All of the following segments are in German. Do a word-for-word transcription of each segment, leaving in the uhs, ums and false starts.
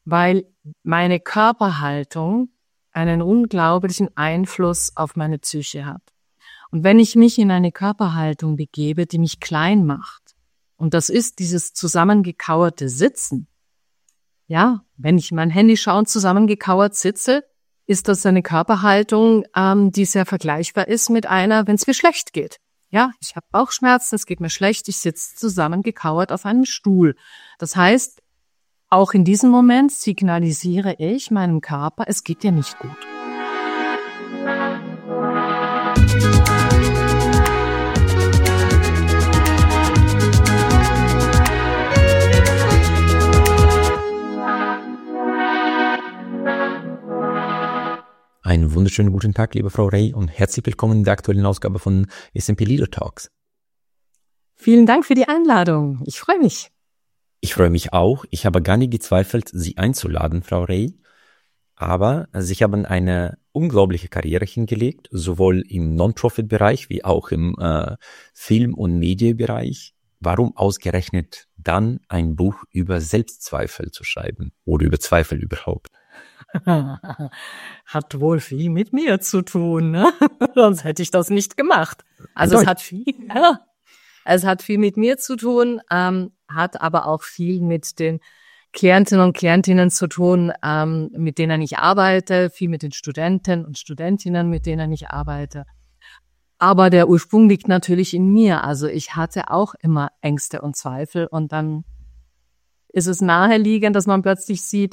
weil meine Körperhaltung einen unglaublichen Einfluss auf meine Psyche hat. Und wenn ich mich in eine Körperhaltung begebe, die mich klein macht, und das ist dieses zusammengekauerte Sitzen, ja, wenn ich mein Handy schaue und zusammengekauert sitze, ist das eine Körperhaltung, ähm, die sehr vergleichbar ist mit einer, wenn es mir schlecht geht. Ja, ich habe Bauchschmerzen, es geht mir schlecht, ich sitze zusammengekauert auf einem Stuhl. Das heißt, auch in diesem Moment signalisiere ich meinem Körper, es geht dir nicht gut. Einen wunderschönen guten Tag, liebe Frau Rey, und herzlich willkommen in der aktuellen Ausgabe von S and P Leader Talks. Vielen Dank für die Einladung. Ich freue mich. Ich freue mich auch. Ich habe gar nicht gezweifelt, Sie einzuladen, Frau Rey. Aber Sie haben eine unglaubliche Karriere hingelegt, sowohl im Non-Profit-Bereich wie auch im äh, Film- und Medienbereich. Warum ausgerechnet dann ein Buch über Selbstzweifel zu schreiben oder über Zweifel überhaupt? Hat wohl viel mit mir zu tun, ne? Sonst hätte ich das nicht gemacht. Also es hat viel, ja, es hat viel mit mir zu tun, ähm, hat aber auch viel mit den Klientinnen und Klientinnen zu tun, ähm, mit denen ich arbeite, viel mit den Studenten und Studentinnen, mit denen ich arbeite. Aber der Ursprung liegt natürlich in mir. Also ich hatte auch immer Ängste und Zweifel und dann ist es naheliegend, dass man plötzlich sieht,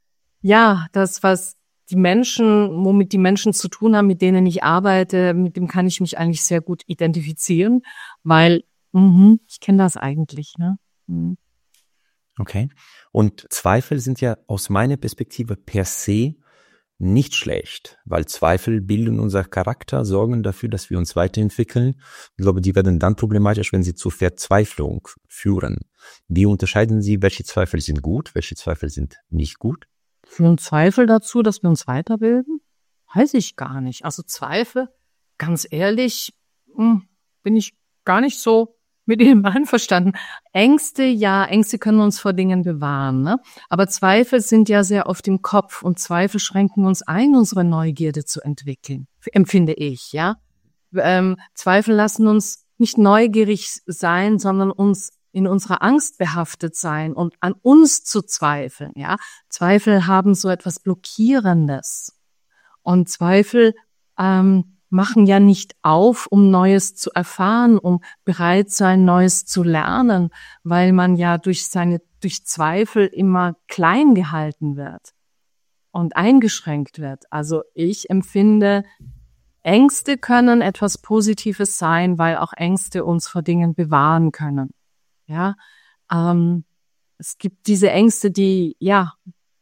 ja, das, was die Menschen, womit die Menschen zu tun haben, mit denen ich arbeite, mit dem kann ich mich eigentlich sehr gut identifizieren, weil mh, ich kenne das eigentlich, ne? Mhm. Okay. Und Zweifel sind ja aus meiner Perspektive per se nicht schlecht, weil Zweifel bilden unser Charakter, sorgen dafür, dass wir uns weiterentwickeln. Ich glaube, die werden dann problematisch, wenn sie zu Verzweiflung führen. Wie unterscheiden Sie, welche Zweifel sind gut, welche Zweifel sind nicht gut? Führen Zweifel dazu, dass wir uns weiterbilden? Weiß ich gar nicht. Also Zweifel, ganz ehrlich, mh, bin ich gar nicht so mit Ihnen einverstanden. Ängste, ja, Ängste können uns vor Dingen bewahren, ne? Aber Zweifel sind ja sehr oft im Kopf und Zweifel schränken uns ein, unsere Neugierde zu entwickeln, empfinde ich, ja. Ähm, Zweifel lassen uns nicht neugierig sein, sondern uns in unserer Angst behaftet sein und an uns zu zweifeln, ja. Zweifel haben so etwas Blockierendes. Und Zweifel ähm, machen ja nicht auf, um Neues zu erfahren, um bereit sein, Neues zu lernen, weil man ja durch seine, durch Zweifel immer klein gehalten wird und eingeschränkt wird. Also ich empfinde, Ängste können etwas Positives sein, weil auch Ängste uns vor Dingen bewahren können. Ja, ähm, es gibt diese Ängste, die, ja,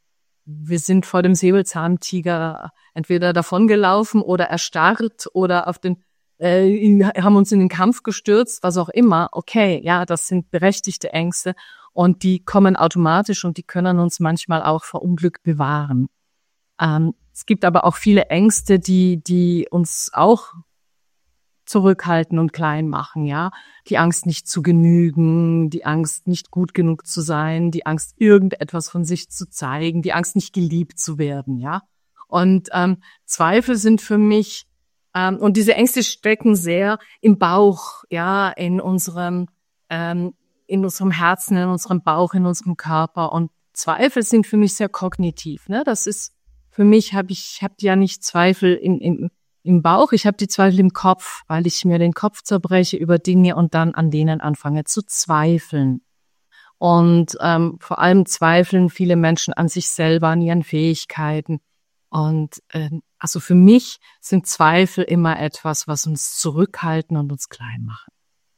wir sind vor dem Säbelzahntiger entweder davongelaufen oder erstarrt oder auf den, äh, haben uns in den Kampf gestürzt, was auch immer. Okay, ja, das sind berechtigte Ängste und die kommen automatisch und die können uns manchmal auch vor Unglück bewahren. Ähm, es gibt aber auch viele Ängste, die, die uns auch zurückhalten und klein machen, ja. Die Angst, nicht zu genügen, die Angst, nicht gut genug zu sein, die Angst, irgendetwas von sich zu zeigen, die Angst, nicht geliebt zu werden, ja. Und ähm, Zweifel sind für mich, ähm, und diese Ängste stecken sehr im Bauch, ja, in unserem, ähm, in unserem Herzen, in unserem Bauch, in unserem Körper. Und Zweifel sind für mich sehr kognitiv, ne. Das ist, für mich habe ich, habe ja nicht Zweifel in, in im Bauch, ich habe die Zweifel im Kopf, weil ich mir den Kopf zerbreche über Dinge und dann an denen anfange zu zweifeln. Und ähm, vor allem zweifeln viele Menschen an sich selber, an ihren Fähigkeiten. Und äh, also für mich sind Zweifel immer etwas, was uns zurückhalten und uns klein machen.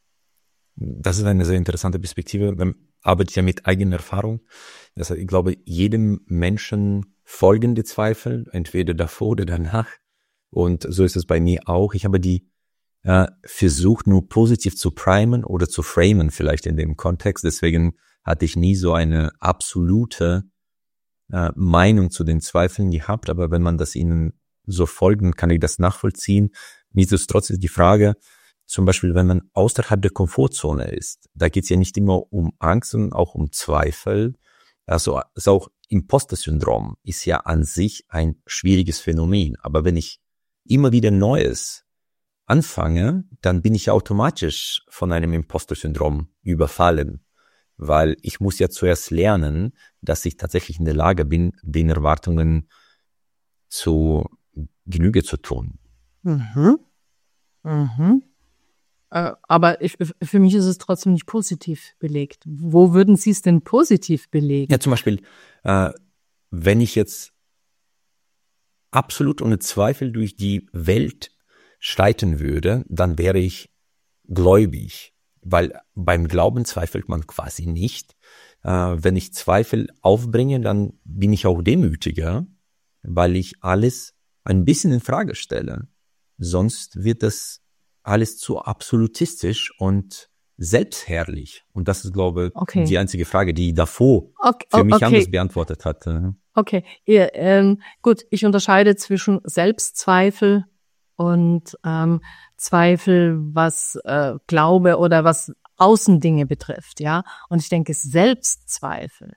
Das ist eine sehr interessante Perspektive. Man arbeitet ja mit eigener Erfahrung. Also ich glaube, jedem Menschen folgen die Zweifel, entweder davor oder danach. Und so ist es bei mir auch. Ich habe die äh, versucht, nur positiv zu primen oder zu framen vielleicht in dem Kontext. Deswegen hatte ich nie so eine absolute äh, Meinung zu den Zweifeln gehabt. Aber wenn man das ihnen so folgt, dann kann ich das nachvollziehen. Nichtsdestotrotz ist die Frage, zum Beispiel, wenn man außerhalb der Komfortzone ist, da geht es ja nicht immer um Angst, sondern auch um Zweifel. Also es ist auch Imposter-Syndrom ist ja an sich ein schwieriges Phänomen. Aber wenn ich immer wieder Neues anfange, dann bin ich automatisch von einem Imposter-Syndrom überfallen. Weil ich muss ja zuerst lernen, dass ich tatsächlich in der Lage bin, den Erwartungen zu Genüge zu tun. Mhm. Mhm. Äh, aber ich, für mich ist es trotzdem nicht positiv belegt. Wo würden Sie es denn positiv belegen? Ja, zum Beispiel, äh, wenn ich jetzt absolut ohne Zweifel durch die Welt schreiten würde, dann wäre ich gläubig, weil beim Glauben zweifelt man quasi nicht. Äh, wenn ich Zweifel aufbringe, dann bin ich auch demütiger, weil ich alles ein bisschen in Frage stelle. Sonst wird das alles zu absolutistisch und selbstherrlich. Und das ist, glaube ich, Okay. die einzige Frage, die davor Okay, für mich okay. anders beantwortet hat. Okay, ja, ähm, gut, ich unterscheide zwischen Selbstzweifel und ähm, Zweifel, was äh, Glaube oder was Außendinge betrifft, ja. Und ich denke, Selbstzweifel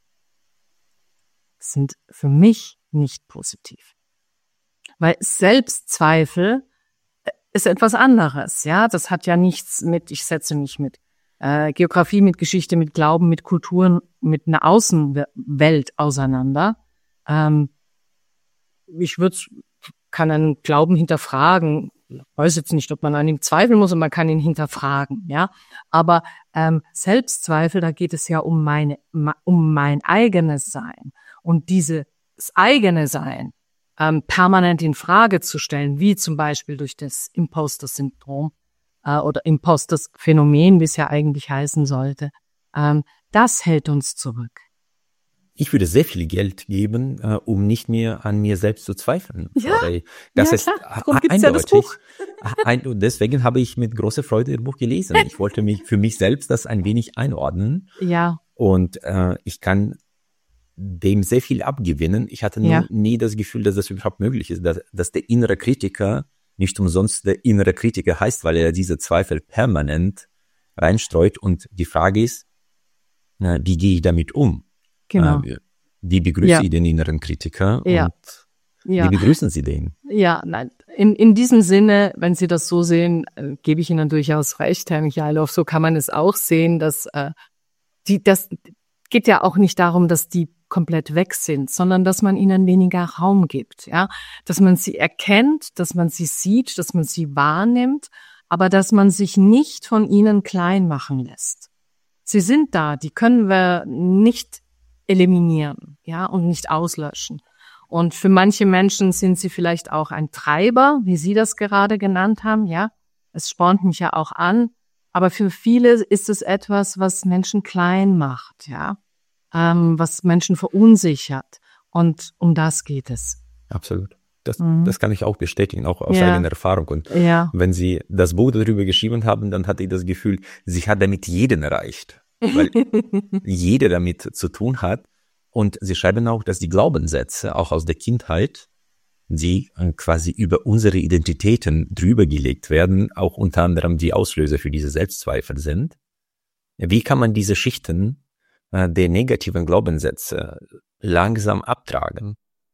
sind für mich nicht positiv. Weil Selbstzweifel ist etwas anderes, ja. Das hat ja nichts mit, ich setze mich mit äh, Geografie, mit Geschichte, mit Glauben, mit Kulturen, mit einer Außenwelt auseinander. Ähm, ich würde, kann einen Glauben hinterfragen. Ich weiß jetzt nicht, ob man an ihm zweifeln muss, und man kann ihn hinterfragen, ja. Aber ähm, Selbstzweifel, da geht es ja um meine, um mein eigenes Sein. Und dieses eigene Sein ähm, permanent in Frage zu stellen, wie zum Beispiel durch das Imposter-Syndrom äh, oder Imposter-Phänomen, wie es ja eigentlich heißen sollte, ähm, das hält uns zurück. Ich würde sehr viel Geld geben, äh, um nicht mehr an mir selbst zu zweifeln. Ja, das ja, ist klar. Darum gibt's ja das eindeutig. Buch. Ein, und deswegen habe ich mit großer Freude das Buch gelesen. Ich wollte mich für mich selbst das ein wenig einordnen. Ja. Und äh, ich kann dem sehr viel abgewinnen. Ich hatte nur Ja. nie das Gefühl, dass das überhaupt möglich ist, dass, dass der innere Kritiker nicht umsonst der innere Kritiker heißt, weil er diese Zweifel permanent reinstreut. Und die Frage ist, na, wie gehe ich damit um? Genau. Äh, wie begrüße Ja. ich den inneren Kritiker Ja. und Ja. wie begrüßen Sie den? Ja, nein. In, in diesem Sinne, wenn Sie das so sehen, äh, gebe ich Ihnen durchaus recht, Herr Michailov. So kann man es auch sehen, dass äh, die, das geht ja auch nicht darum, dass die komplett weg sind, sondern dass man ihnen weniger Raum gibt, ja, dass man sie erkennt, dass man sie sieht, dass man sie wahrnimmt, aber dass man sich nicht von ihnen klein machen lässt. Sie sind da, die können wir nicht eliminieren, ja, und nicht auslöschen. Und für manche Menschen sind sie vielleicht auch ein Treiber, wie Sie das gerade genannt haben, ja. Es spornt mich ja auch an. Aber für viele ist es etwas, was Menschen klein macht, ja. Ähm, was Menschen verunsichert. Und um das geht es. Absolut. Das, Mhm. das kann ich auch bestätigen, auch aus Ja. eigener Erfahrung. Und Ja. wenn Sie das Buch darüber geschrieben haben, dann hatte ich das Gefühl, sie hat damit jeden erreicht. Weil jeder damit zu tun hat. Und Sie schreiben auch, dass die Glaubenssätze, auch aus der Kindheit, die quasi über unsere Identitäten drüber gelegt werden, auch unter anderem die Auslöser für diese Selbstzweifel sind. Wie kann man diese Schichten äh, der negativen Glaubenssätze langsam abtragen?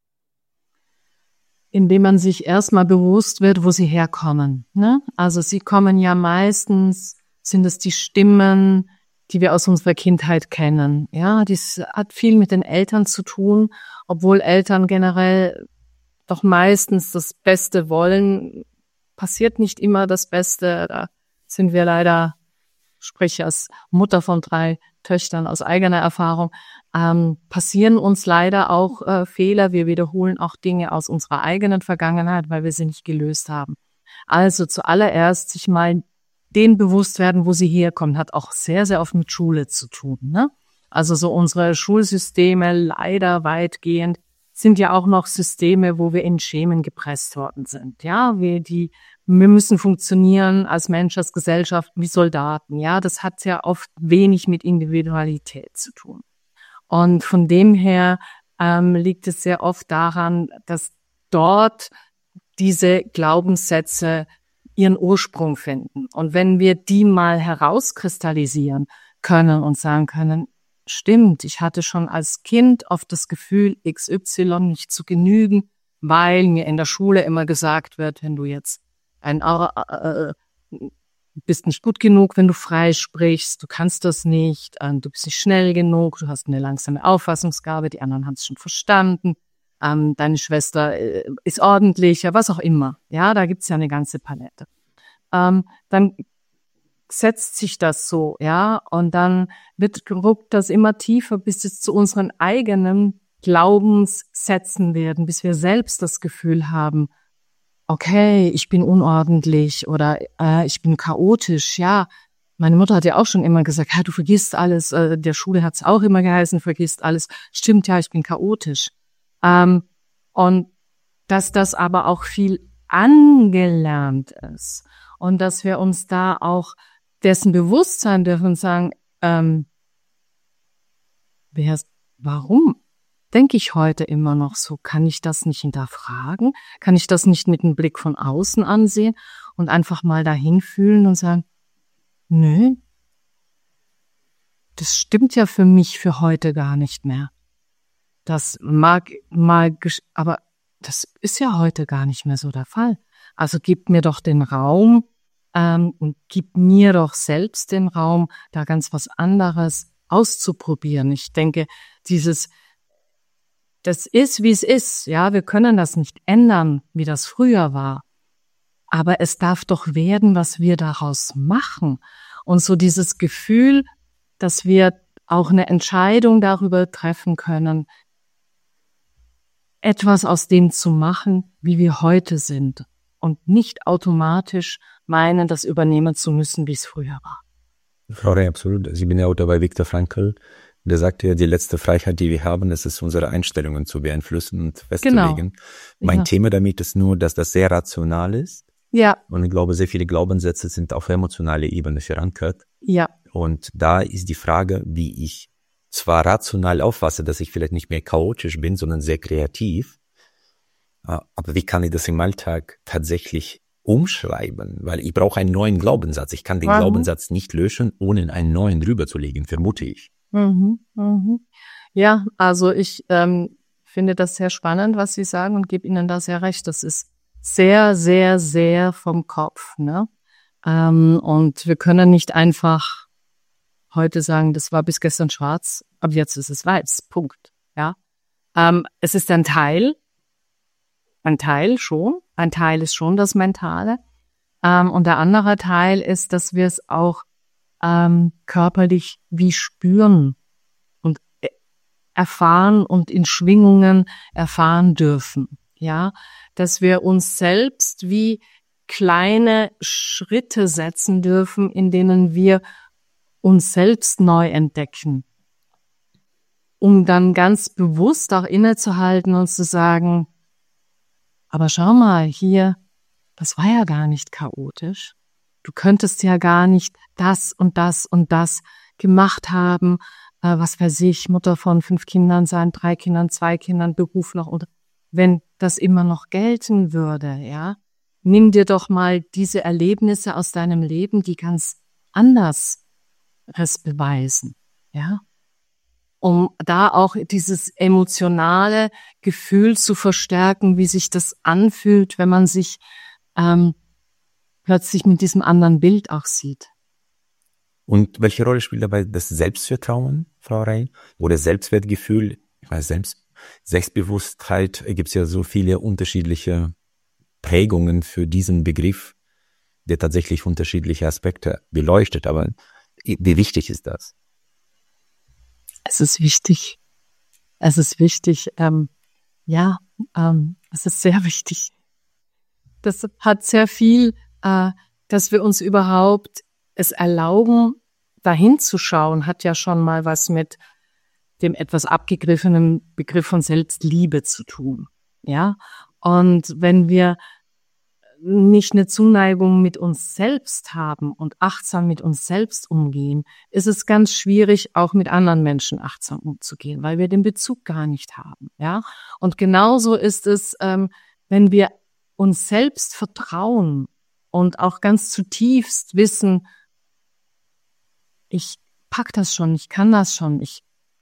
Indem man sich erstmal bewusst wird, wo sie herkommen, ne? Also sie kommen ja meistens, sind es die Stimmen, die wir aus unserer Kindheit kennen. Ja, das hat viel mit den Eltern zu tun, obwohl Eltern generell doch meistens das Beste wollen, passiert nicht immer das Beste. Da sind wir leider, sprich als Mutter von drei Töchtern aus eigener Erfahrung, ähm, passieren uns leider auch äh, Fehler. Wir wiederholen auch Dinge aus unserer eigenen Vergangenheit, weil wir sie nicht gelöst haben. Also zuallererst sich mal den bewusst werden, wo sie herkommen, hat auch sehr, sehr oft mit Schule zu tun, ne? Also so unsere Schulsysteme leider weitgehend sind ja auch noch Systeme, wo wir in Schemen gepresst worden sind. Ja, wir die, wir müssen funktionieren als Mensch, als Gesellschaft wie Soldaten. Ja, das hat ja oft wenig mit Individualität zu tun. Und von dem her ähm, liegt es sehr oft daran, dass dort diese Glaubenssätze ihren Ursprung finden. Und wenn wir die mal herauskristallisieren können und sagen können, stimmt, ich hatte schon als Kind oft das Gefühl, X Y nicht zu genügen, weil mir in der Schule immer gesagt wird, wenn du jetzt ein äh, bist nicht gut genug, wenn du frei sprichst, du kannst das nicht, äh, du bist nicht schnell genug, du hast eine langsame Auffassungsgabe, die anderen haben es schon verstanden, ähm, deine Schwester äh, ist ordentlicher, was auch immer. Ja, da gibt's ja eine ganze Palette. Ähm, dann setzt sich das so, ja, und dann wird ruckt das immer tiefer, bis es zu unseren eigenen Glaubenssätzen werden, bis wir selbst das Gefühl haben, okay, ich bin unordentlich oder äh, ich bin chaotisch, ja. Meine Mutter hat ja auch schon immer gesagt, ja, du vergisst alles, äh, der Schule hat's auch immer geheißen, vergisst alles. Stimmt, ja, ich bin chaotisch. Ähm, und dass das aber auch viel angelernt ist und dass wir uns da auch dessen bewusst sein dürfen und sagen, ähm, wer, warum denke ich heute immer noch so? Kann ich das nicht hinterfragen? Kann ich das nicht mit einem Blick von außen ansehen und einfach mal dahin fühlen und sagen, nö, das stimmt ja für mich für heute gar nicht mehr. Das mag mal, aber das ist ja heute gar nicht mehr so der Fall. Also gib mir doch den Raum ähm, und gib mir doch selbst den Raum, da ganz was anderes auszuprobieren. Ich denke, dieses Das ist, wie es ist. Ja, wir können das nicht ändern, wie das früher war. Aber es darf doch werden, was wir daraus machen. Und so dieses Gefühl, dass wir auch eine Entscheidung darüber treffen können, etwas aus dem zu machen, wie wir heute sind. Und nicht automatisch meinen, das übernehmen zu müssen, wie es früher war. Frau Rey, absolut. Ich bin ja auch dabei, Viktor Frankl. Der sagte ja, die letzte Freiheit, die wir haben, das ist unsere Einstellungen zu beeinflussen und festzulegen. Genau. Mein ja. Thema damit ist nur, dass das sehr rational ist. Ja. Und ich glaube, sehr viele Glaubenssätze sind auf emotionaler Ebene verankert. Ja. Und da ist die Frage, wie ich zwar rational auffasse, dass ich vielleicht nicht mehr chaotisch bin, sondern sehr kreativ. Aber wie kann ich das im Alltag tatsächlich umschreiben? Weil ich brauche einen neuen Glaubenssatz. Ich kann den mhm. Glaubenssatz nicht löschen, ohne einen neuen drüber zu legen, vermute ich. Mhm, mhm. Ja, also ich ähm, finde das sehr spannend, was Sie sagen und gebe Ihnen da sehr recht. Das ist sehr, sehr, sehr vom Kopf, ne? Ähm, und wir können nicht einfach heute sagen, das war bis gestern schwarz, aber jetzt ist es weiß. Punkt. Ja. Ähm, es ist ein Teil, ein Teil schon, ein Teil ist schon das Mentale. Ähm, und der andere Teil ist, dass wir es auch ähm, körperlich wie spüren und erfahren und in Schwingungen erfahren dürfen. Ja, dass wir uns selbst wie kleine Schritte setzen dürfen, in denen wir uns selbst neu entdecken, um dann ganz bewusst auch innezuhalten und zu sagen, aber schau mal, hier, das war ja gar nicht chaotisch. Du könntest ja gar nicht das und das und das gemacht haben, äh, was weiß ich, Mutter von fünf Kindern sein, drei Kindern, zwei Kindern, Beruf noch. Und wenn das immer noch gelten würde, ja, nimm dir doch mal diese Erlebnisse aus deinem Leben, die ganz anders es beweisen, ja, um da auch dieses emotionale Gefühl zu verstärken, wie sich das anfühlt, wenn man sich ähm, plötzlich mit diesem anderen Bild auch sieht. Und welche Rolle spielt dabei das Selbstvertrauen, Frau Rey? Oder Selbstwertgefühl? Ich weiß, Selbst, Selbstbewusstheit, gibt es ja so viele unterschiedliche Prägungen für diesen Begriff, der tatsächlich unterschiedliche Aspekte beleuchtet. Aber wie wichtig ist das? Es ist wichtig. Es ist wichtig. Ähm, ja, ähm, es ist sehr wichtig. Das hat sehr viel, äh, dass wir uns überhaupt es erlauben, dahin zu schauen, hat ja schon mal was mit dem etwas abgegriffenen Begriff von Selbstliebe zu tun. Ja, und wenn wir nicht eine Zuneigung mit uns selbst haben und achtsam mit uns selbst umgehen, ist es ganz schwierig, auch mit anderen Menschen achtsam umzugehen, weil wir den Bezug gar nicht haben. Ja, und genauso ist es, ähm, wenn wir uns selbst vertrauen und auch ganz zutiefst wissen, ich pack das schon, ich kann das schon, ich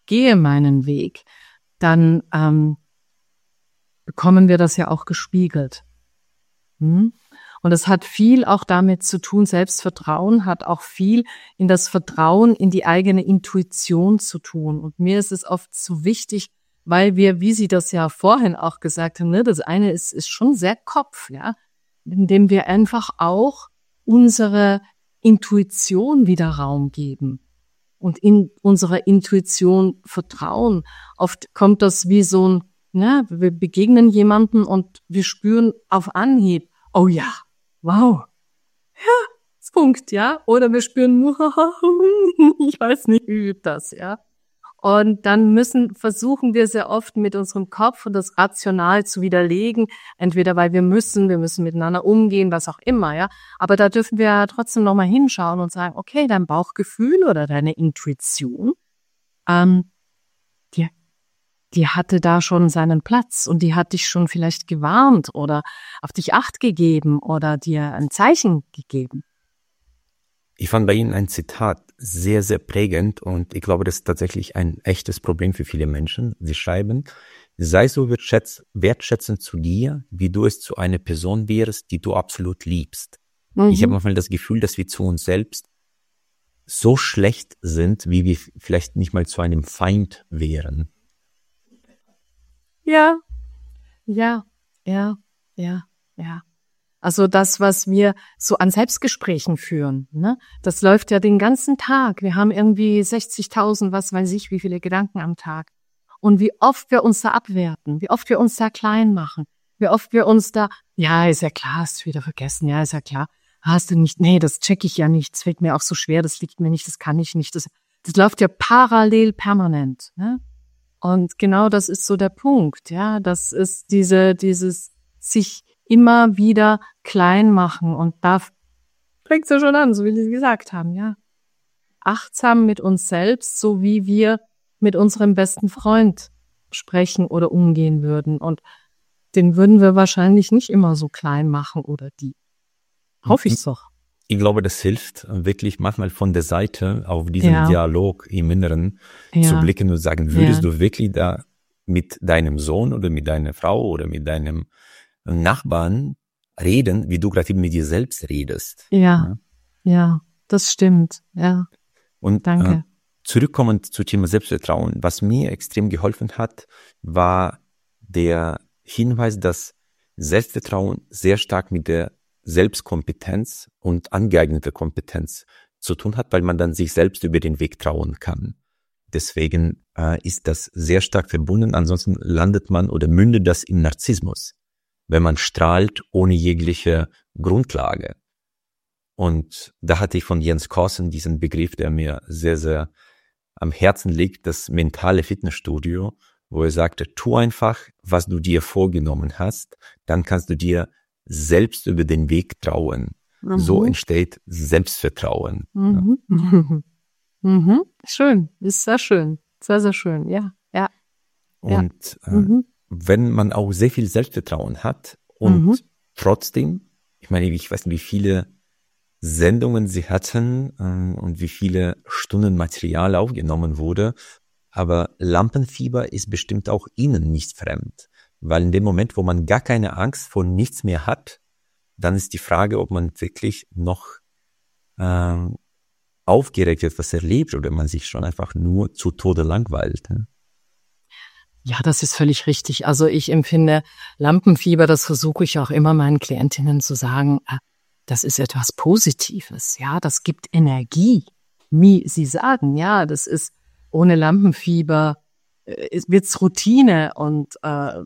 gehe meinen Weg, dann ähm, bekommen wir das ja auch gespiegelt. Hm? Und es hat viel auch damit zu tun, Selbstvertrauen hat auch viel in das Vertrauen in die eigene Intuition zu tun. Und mir ist es oft so wichtig, weil wir, wie Sie das ja vorhin auch gesagt haben, ne, das eine ist, ist schon sehr Kopf, ja, indem wir einfach auch unsere Intuition wieder Raum geben und in unserer Intuition vertrauen. Oft kommt das wie so ein, ne, wir begegnen jemanden und wir spüren auf Anhieb, oh ja, wow, ja, das Punkt, ja, oder wir spüren, ich weiß nicht, wie übt das, ja. Und dann müssen, versuchen wir sehr oft mit unserem Kopf und das rational zu widerlegen, entweder weil wir müssen, wir müssen miteinander umgehen, was auch immer, ja. Aber da dürfen wir ja trotzdem nochmal hinschauen und sagen, okay, dein Bauchgefühl oder deine Intuition, ähm, die, die hatte da schon seinen Platz und die hat dich schon vielleicht gewarnt oder auf dich Acht gegeben oder dir ein Zeichen gegeben. Ich fand bei Ihnen ein Zitat sehr, sehr prägend und ich glaube, das ist tatsächlich ein echtes Problem für viele Menschen. Sie schreiben, sei so wertschätzend zu dir, wie du es zu einer Person wärst, die du absolut liebst. Mhm. Ich habe manchmal das Gefühl, dass wir zu uns selbst so schlecht sind, wie wir vielleicht nicht mal zu einem Feind wären. Ja, ja, ja, ja, ja. Also das, was wir so an Selbstgesprächen führen, ne, das läuft ja den ganzen Tag. Wir haben irgendwie sechzigtausend, was weiß ich, wie viele Gedanken am Tag. Und wie oft wir uns da abwerten, wie oft wir uns da klein machen, wie oft wir uns da, ja, ist ja klar, hast du wieder vergessen, ja, ist ja klar, hast du nicht, nee, das check ich ja nicht, das fällt mir auch so schwer, das liegt mir nicht, das kann ich nicht, das, das läuft ja parallel permanent, ne? Und genau das ist so der Punkt, ja, das ist diese, dieses sich immer wieder klein machen und da fängt es ja schon an, so wie Sie gesagt haben, ja. Achtsam mit uns selbst, so wie wir mit unserem besten Freund sprechen oder umgehen würden und den würden wir wahrscheinlich nicht immer so klein machen oder die. Hoffe ich doch. Ich glaube, das hilft wirklich manchmal von der Seite auf diesen ja. Dialog im Inneren ja. zu blicken und sagen, würdest ja. du wirklich da mit deinem Sohn oder mit deiner Frau oder mit deinem Nachbarn reden, wie du gerade mit dir selbst redest. Ja, ja, ja, das stimmt, ja. Und danke. Äh, zurückkommend zum Thema Selbstvertrauen, was mir extrem geholfen hat, war der Hinweis, dass Selbstvertrauen sehr stark mit der Selbstkompetenz und angeeignete Kompetenz zu tun hat, weil man dann sich selbst über den Weg trauen kann. Deswegen äh, ist das sehr stark verbunden, ansonsten landet man oder mündet das im Narzissmus, wenn man strahlt ohne jegliche Grundlage. Und da hatte ich von Jens Korsen diesen Begriff, der mir sehr, sehr am Herzen liegt, das mentale Fitnessstudio, wo er sagte, tu einfach, was du dir vorgenommen hast, dann kannst du dir selbst über den Weg trauen. Mhm. So entsteht Selbstvertrauen. Mhm. Ja. Mhm. Schön, ist sehr schön, sehr, sehr schön, ja, ja. Und ja. Mhm. äh, wenn man auch sehr viel Selbstvertrauen hat und mhm. trotzdem, ich meine, ich weiß nicht, wie viele Sendungen sie hatten äh, und wie viele Stunden Material aufgenommen wurde, aber Lampenfieber ist bestimmt auch ihnen nicht fremd, weil in dem Moment, wo man gar keine Angst vor nichts mehr hat, dann ist die Frage, ob man wirklich noch äh, aufgeregt etwas erlebt oder man sich schon einfach nur zu Tode langweilt. Ne? Ja, das ist völlig richtig. Also ich empfinde Lampenfieber, das versuche ich auch immer meinen Klientinnen zu sagen, das ist etwas Positives, ja, das gibt Energie. Wie Sie sagen, ja, das ist ohne Lampenfieber, äh, wird's Routine und äh,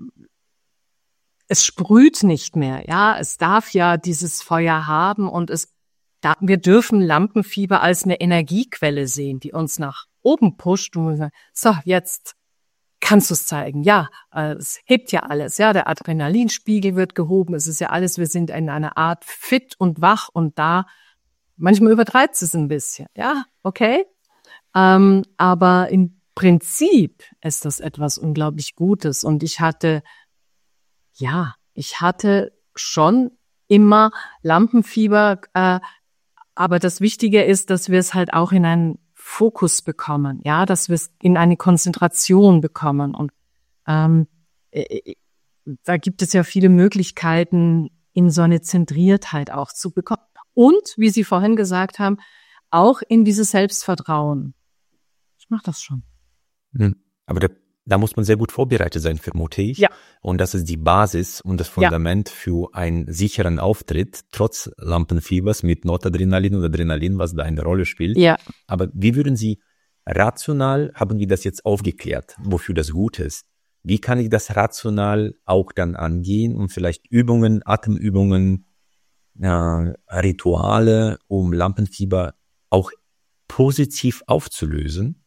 es sprüht nicht mehr, ja, es darf ja dieses Feuer haben und es da, wir dürfen Lampenfieber als eine Energiequelle sehen, die uns nach oben pusht und wir sagen, so, jetzt kannst du es zeigen. Ja, es hebt ja alles. Ja, der Adrenalinspiegel wird gehoben. Es ist ja alles, wir sind in einer Art fit und wach und da. Manchmal übertreibt es ein bisschen. Ja, okay. Ähm, aber im Prinzip ist das etwas unglaublich Gutes. Und ich hatte, ja, ich hatte schon immer Lampenfieber. Äh, aber das Wichtige ist, dass wir es halt auch in ein Fokus bekommen, ja, dass wir es in eine Konzentration bekommen. Und ähm, äh, da gibt es ja viele Möglichkeiten, in so eine Zentriertheit auch zu bekommen. Und, wie Sie vorhin gesagt haben, auch in dieses Selbstvertrauen. Ich mache das schon. Aber da, da muss man sehr gut vorbereitet sein, vermute ich. Ja. Und das ist die Basis und das Fundament ja. für einen sicheren Auftritt, trotz Lampenfiebers mit Noradrenalin oder Adrenalin, was da eine Rolle spielt. Ja. Aber wie würden Sie rational, haben wir das jetzt aufgeklärt, wofür das gut ist? Wie kann ich das rational auch dann angehen und vielleicht Übungen, Atemübungen, äh, Rituale, um Lampenfieber auch positiv aufzulösen?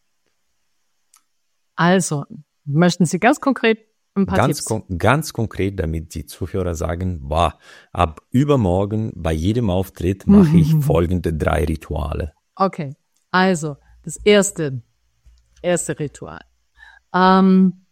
Also, möchten Sie ganz konkret ein paar ganz Tipps? Kon- ganz konkret, damit die Zuhörer sagen, wow, ab übermorgen bei jedem Auftritt mache ich folgende drei Rituale. Okay, also das erste, erste Ritual. Ähm,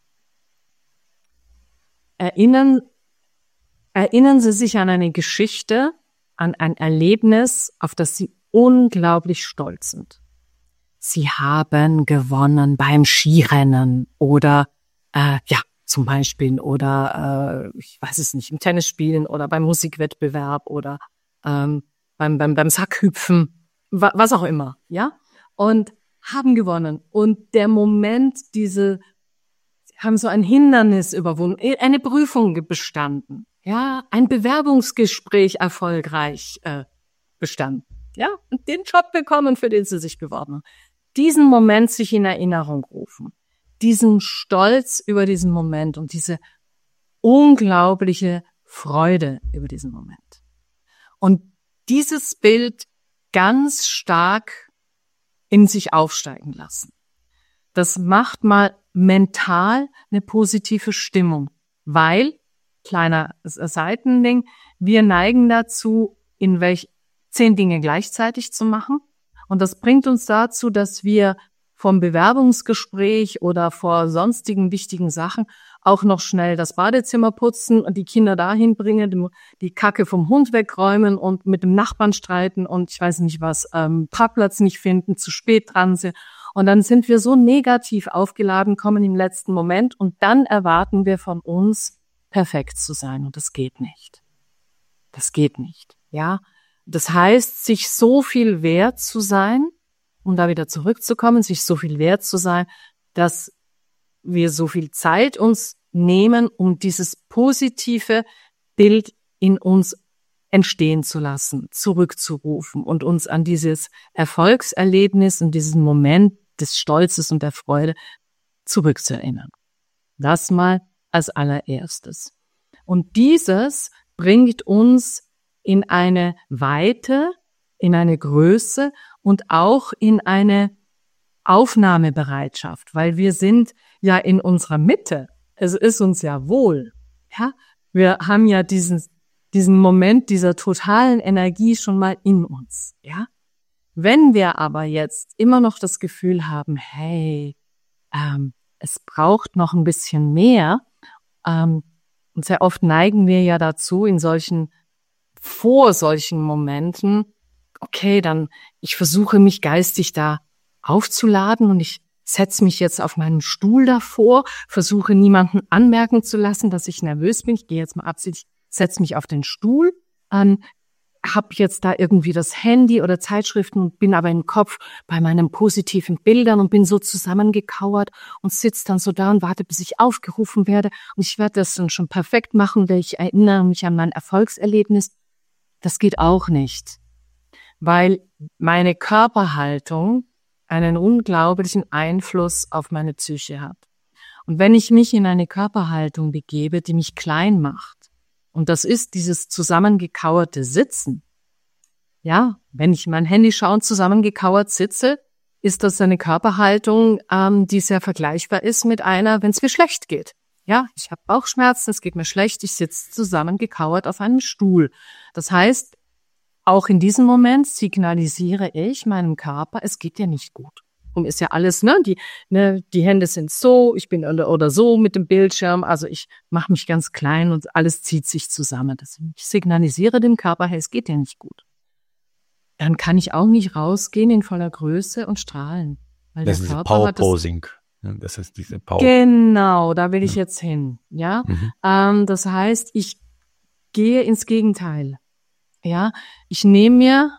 erinnern, erinnern Sie sich an eine Geschichte, an ein Erlebnis, auf das Sie unglaublich stolz sind. Sie haben gewonnen beim Skirennen oder äh, ja zum Beispiel oder äh, ich weiß es nicht im Tennisspielen oder beim Musikwettbewerb oder ähm, beim beim beim Sackhüpfen, wa- was auch immer, ja, und haben gewonnen und der Moment, diese haben so ein Hindernis überwunden, eine Prüfung bestanden, ja, ein Bewerbungsgespräch erfolgreich äh, bestanden, ja, und den Job bekommen, für den sie sich beworben haben. Diesen Moment sich in Erinnerung rufen, diesen Stolz über diesen Moment und diese unglaubliche Freude über diesen Moment. Und dieses Bild ganz stark in sich aufsteigen lassen. Das macht mal mental eine positive Stimmung, weil, kleiner Seitending, wir neigen dazu, in welch zehn Dinge gleichzeitig zu machen. Und das bringt uns dazu, dass wir vom Bewerbungsgespräch oder vor sonstigen wichtigen Sachen auch noch schnell das Badezimmer putzen und die Kinder dahin bringen, die Kacke vom Hund wegräumen und mit dem Nachbarn streiten und ich weiß nicht was, ähm, Parkplatz nicht finden, zu spät dran sind. Und dann sind wir so negativ aufgeladen, kommen im letzten Moment und dann erwarten wir von uns, perfekt zu sein. Und das geht nicht. Das geht nicht, ja. Das heißt, sich so viel wert zu sein, um da wieder zurückzukommen, sich so viel wert zu sein, dass wir so viel Zeit uns nehmen, um dieses positive Bild in uns entstehen zu lassen, zurückzurufen und uns an dieses Erfolgserlebnis und diesen Moment des Stolzes und der Freude zurückzuerinnern. Das mal als allererstes. Und dieses bringt uns in eine Weite, in eine Größe und auch in eine Aufnahmebereitschaft, weil wir sind ja in unserer Mitte. Es ist uns ja wohl. Ja, wir haben ja diesen diesen Moment dieser totalen Energie schon mal in uns. Ja, wenn wir aber jetzt immer noch das Gefühl haben, hey, ähm, es braucht noch ein bisschen mehr, ähm, und sehr oft neigen wir ja dazu, in solchen vor solchen Momenten, okay, dann ich versuche mich geistig da aufzuladen und ich setze mich jetzt auf meinen Stuhl davor, versuche niemanden anmerken zu lassen, dass ich nervös bin. Ich gehe jetzt mal absichtlich, setze mich auf den Stuhl, ähm, habe jetzt da irgendwie das Handy oder Zeitschriften und bin aber im Kopf bei meinen positiven Bildern und bin so zusammengekauert und sitze dann so da und warte, bis ich aufgerufen werde. Und ich werde das dann schon perfekt machen, weil ich erinnere mich an mein Erfolgserlebnis. Das geht auch nicht, weil meine Körperhaltung einen unglaublichen Einfluss auf meine Psyche hat. Und wenn ich mich in eine Körperhaltung begebe, die mich klein macht, und das ist dieses zusammengekauerte Sitzen, ja, wenn ich mein Handy schaue und zusammengekauert sitze, ist das eine Körperhaltung, ähm, die sehr vergleichbar ist mit einer, wenn es mir schlecht geht. Ja, ich habe Bauchschmerzen, es geht mir schlecht, ich sitze zusammengekauert auf einem Stuhl. Das heißt, auch in diesem Moment signalisiere ich meinem Körper, es geht dir nicht gut. Und ist ja alles, ne, die, ne, die Hände sind so, ich bin oder, oder so mit dem Bildschirm, also ich mache mich ganz klein und alles zieht sich zusammen. Das, ich signalisiere dem Körper, hey, es geht dir nicht gut. dann kann ich auch nicht rausgehen in voller Größe und strahlen. Weil Das der ist Körper Power hat das, Posing. Ja, das ist diese Power. genau, da will ich jetzt hin, ja. Mhm. Ähm, das heißt, ich gehe ins Gegenteil, ja. Ich nehme mir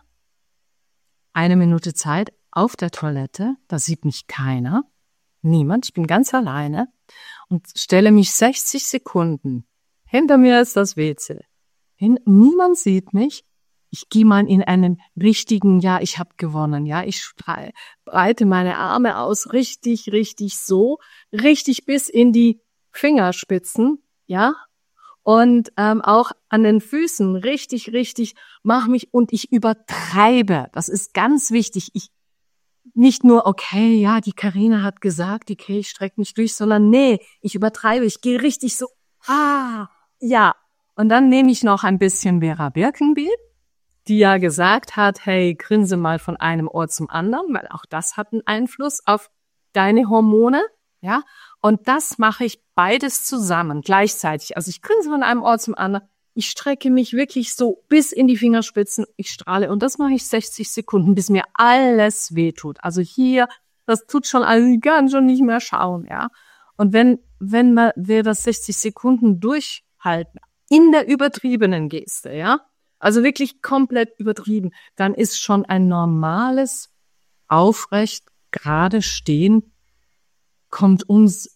eine Minute Zeit auf der Toilette, da sieht mich keiner, niemand, ich bin ganz alleine und stelle mich sechzig Sekunden. Hinter mir ist das W C. Hin, niemand sieht mich. Ich gehe mal in einen richtigen, ja, ich habe gewonnen, ja, ich breite meine Arme aus, richtig, richtig so, richtig bis in die Fingerspitzen, ja, und ähm, auch an den Füßen, richtig, richtig, mach mich, und ich übertreibe, das ist ganz wichtig, ich nicht nur, okay, ja, die Carina hat gesagt, okay, ich strecke mich durch, sondern nee, ich übertreibe, ich gehe richtig so, ah, ja, und dann nehme ich noch ein bisschen Vera Birkenbiel, die ja gesagt hat, hey, grinse mal von einem Ohr zum anderen, weil auch das hat einen Einfluss auf deine Hormone, ja. Und das mache ich beides zusammen, gleichzeitig. Also ich grinse von einem Ohr zum anderen, ich strecke mich wirklich so bis in die Fingerspitzen, ich strahle, und das mache ich sechzig Sekunden, bis mir alles wehtut. Also hier, das tut schon, also ich kann schon nicht mehr schauen, ja. Und wenn, wenn wir das sechzig Sekunden durchhalten, in der übertriebenen Geste, ja, also wirklich komplett übertrieben, dann ist schon ein normales, aufrecht, gerade stehen, kommt uns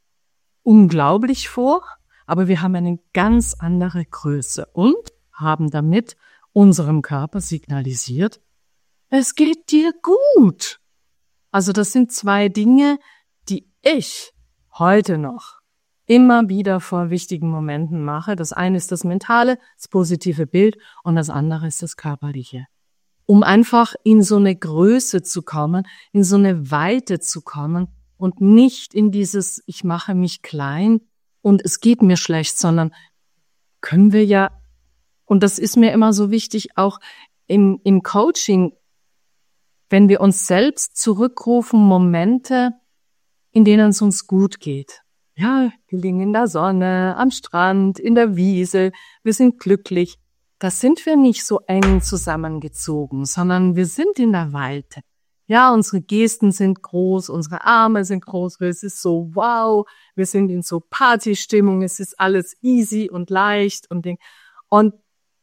unglaublich vor, aber wir haben eine ganz andere Größe und haben damit unserem Körper signalisiert, es geht dir gut. Also das sind zwei Dinge, die ich heute noch immer wieder vor wichtigen Momenten mache. Das eine ist das mentale, das positive Bild, und das andere ist das körperliche. Um einfach in so eine Größe zu kommen, in so eine Weite zu kommen und nicht in dieses, ich mache mich klein und es geht mir schlecht, sondern können wir ja, und das ist mir immer so wichtig, auch im, im Coaching, wenn wir uns selbst zurückrufen, Momente, in denen es uns gut geht. Ja, wir liegen in der Sonne, am Strand, in der Wiese, wir sind glücklich. Da sind wir nicht so eng zusammengezogen, sondern wir sind in der Weite. Ja, unsere Gesten sind groß, unsere Arme sind groß, es ist so wow, wir sind in so Partystimmung, es ist alles easy und leicht und Ding. Und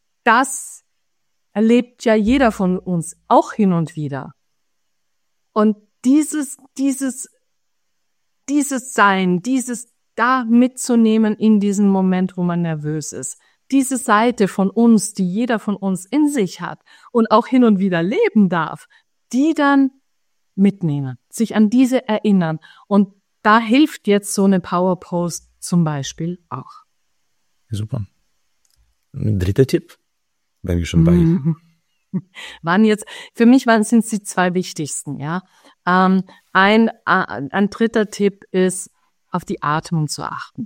das erlebt ja jeder von uns auch hin und wieder. Und dieses, dieses Dieses Sein, dieses da mitzunehmen in diesem Moment, wo man nervös ist. Diese Seite von uns, die jeder von uns in sich hat und auch hin und wieder leben darf, die dann mitnehmen, sich an diese erinnern. Und da hilft jetzt so eine Power Pose zum Beispiel auch. Super. Ein dritter Tipp, wenn wir schon bei... Mhm. Waren jetzt, für mich waren, sind es die zwei wichtigsten, ja. Ähm, ein, ein, ein dritter Tipp ist, auf die Atmung zu achten.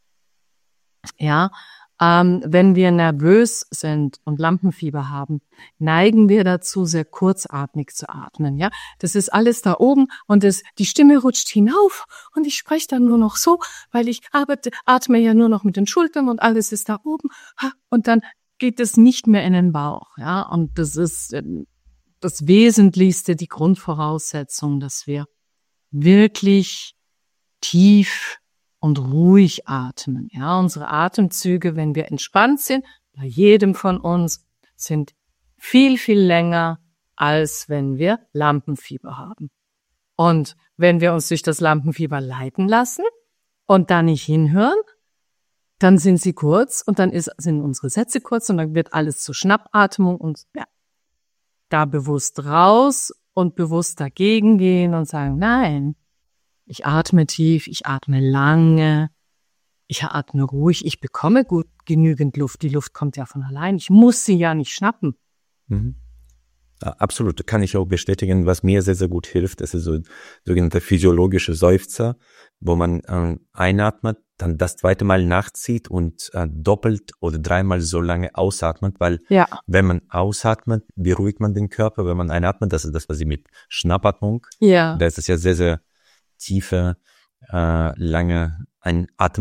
Ja, ähm, wenn wir nervös sind und Lampenfieber haben, neigen wir dazu, sehr kurzatmig zu atmen, ja. Das ist alles da oben und das, die Stimme rutscht hinauf und ich spreche dann nur noch so, weil ich arbeite, atme ja nur noch mit den Schultern und alles ist da oben, und dann geht es nicht mehr in den Bauch, ja, und das ist das Wesentlichste, die Grundvoraussetzung, dass wir wirklich tief und ruhig atmen, ja, unsere Atemzüge, wenn wir entspannt sind, bei jedem von uns, sind viel, viel länger, als wenn wir Lampenfieber haben. Und wenn wir uns durch das Lampenfieber leiten lassen und da nicht hinhören, dann sind sie kurz und dann ist, sind unsere Sätze kurz und dann wird alles zur Schnappatmung und ja, da bewusst raus und bewusst dagegen gehen und sagen, nein, ich atme tief, ich atme lange, ich atme ruhig, ich bekomme gut genügend Luft, die Luft kommt ja von allein, ich muss sie ja nicht schnappen. Mhm. Absolut, kann ich auch bestätigen. Was mir sehr, sehr gut hilft, das ist so sogenannte physiologische Seufzer, wo man äh, einatmet, dann das zweite Mal nachzieht und äh, doppelt oder dreimal so lange ausatmet, weil ja. wenn man ausatmet, beruhigt man den Körper. Wenn man einatmet, das ist das, was sie mit Schnappatmung, ja. da ist es ja sehr, sehr tiefe, äh, lange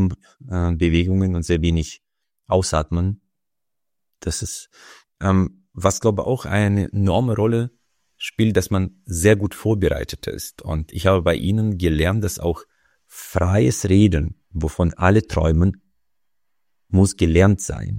Atemбewegungen äh, und sehr wenig Ausatmen. Das ist, ähm, was glaube ich auch eine enorme Rolle spielt, dass man sehr gut vorbereitet ist. Und ich habe bei Ihnen gelernt, dass auch freies Reden, wovon alle träumen, muss gelernt sein.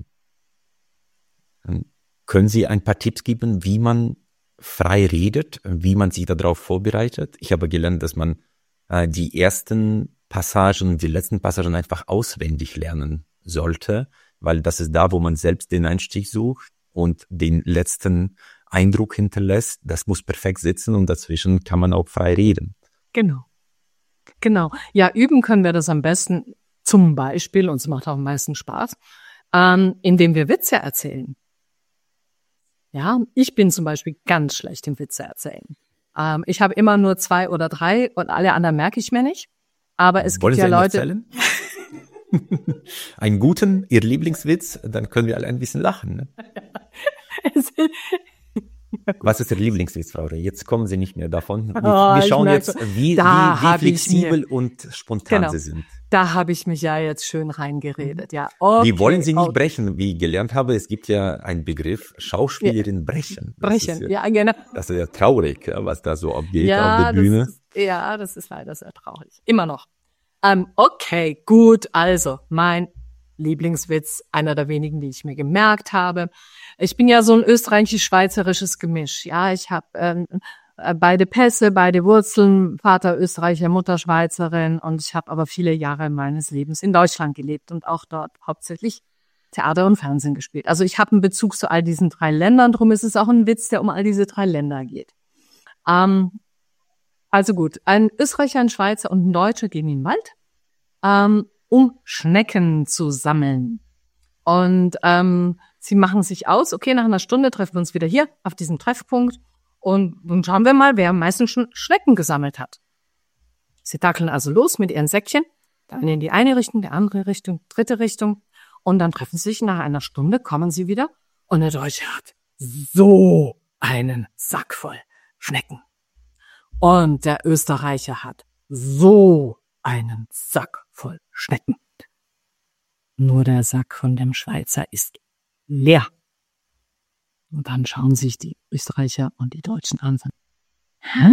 Können Sie ein paar Tipps geben, wie man frei redet, wie man sich darauf vorbereitet? Ich habe gelernt, dass man äh, die ersten Passagen, die letzten Passagen einfach auswendig lernen sollte, weil das ist da, wo man selbst den Einstieg sucht und den letzten Eindruck hinterlässt. Das muss perfekt sitzen und dazwischen kann man auch frei reden. Genau. Genau. Ja, üben können wir das am besten zum Beispiel, und es macht auch am meisten Spaß, ähm, indem wir Witze erzählen. Ja, ich bin zum Beispiel ganz schlecht im Witze erzählen. Ähm, ich habe immer nur zwei oder drei und alle anderen merke ich mir nicht. Aber es Wollen gibt Sie ja einen Leute. Erzählen? Einen guten, Ihr Lieblingswitz, dann können wir alle ein bisschen lachen. Ne? Was ist Ihr Lieblingswitz, Frau Reh? Jetzt kommen Sie nicht mehr davon. Wir, Oh, wir ich schauen merke, jetzt, wie, wie, da wie hab ich flexibel mir- und spontan Genau. Sie sind. Da habe ich mich ja jetzt schön reingeredet. Ja, okay, Wir wollen Sie nicht okay. brechen, wie ich gelernt habe. Es gibt ja einen Begriff, Schauspielerin brechen. Das Brechen. ist ja, Ja, genau. das ist ja traurig, ja, was da so abgeht Ja, auf der Bühne. Das ist, ja, das ist leider sehr traurig. Immer noch. Ähm, okay, gut. Also, mein Lieblingswitz, einer der wenigen, die ich mir gemerkt habe. Ich bin ja so ein österreichisch-schweizerisches Gemisch. Ja, ich habe ähm, äh, beide Pässe, beide Wurzeln, Vater Österreicher, Mutter Schweizerin, und ich habe aber viele Jahre meines Lebens in Deutschland gelebt und auch dort hauptsächlich Theater und Fernsehen gespielt. Also ich habe einen Bezug zu all diesen drei Ländern, drum ist es auch ein Witz, der um all diese drei Länder geht. Ähm, also gut, ein Österreicher, ein Schweizer und ein Deutscher gehen in den Wald, ähm, um Schnecken zu sammeln. Und ähm, sie machen sich aus, okay, nach einer Stunde treffen wir uns wieder hier auf diesem Treffpunkt und dann schauen wir mal, wer am meisten Sch- Schnecken gesammelt hat. Sie dackeln also los mit ihren Säckchen, der eine in die eine Richtung, der andere Richtung, dritte Richtung, und dann treffen sie sich, nach einer Stunde kommen sie wieder und der Deutsche hat so einen Sack voll Schnecken. Und der Österreicher hat so einen Sack voll Schnecken. Nur der Sack von dem Schweizer ist leer. Und dann schauen sich die Österreicher und die Deutschen an. Hä?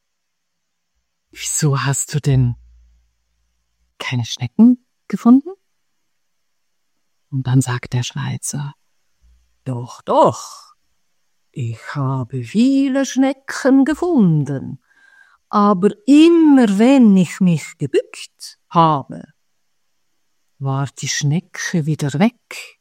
Wieso hast du denn keine Schnecken gefunden? Und dann sagt der Schweizer, doch, doch, ich habe viele Schnecken gefunden. Aber immer wenn ich mich gebückt habe, war die Schnecke wieder weg.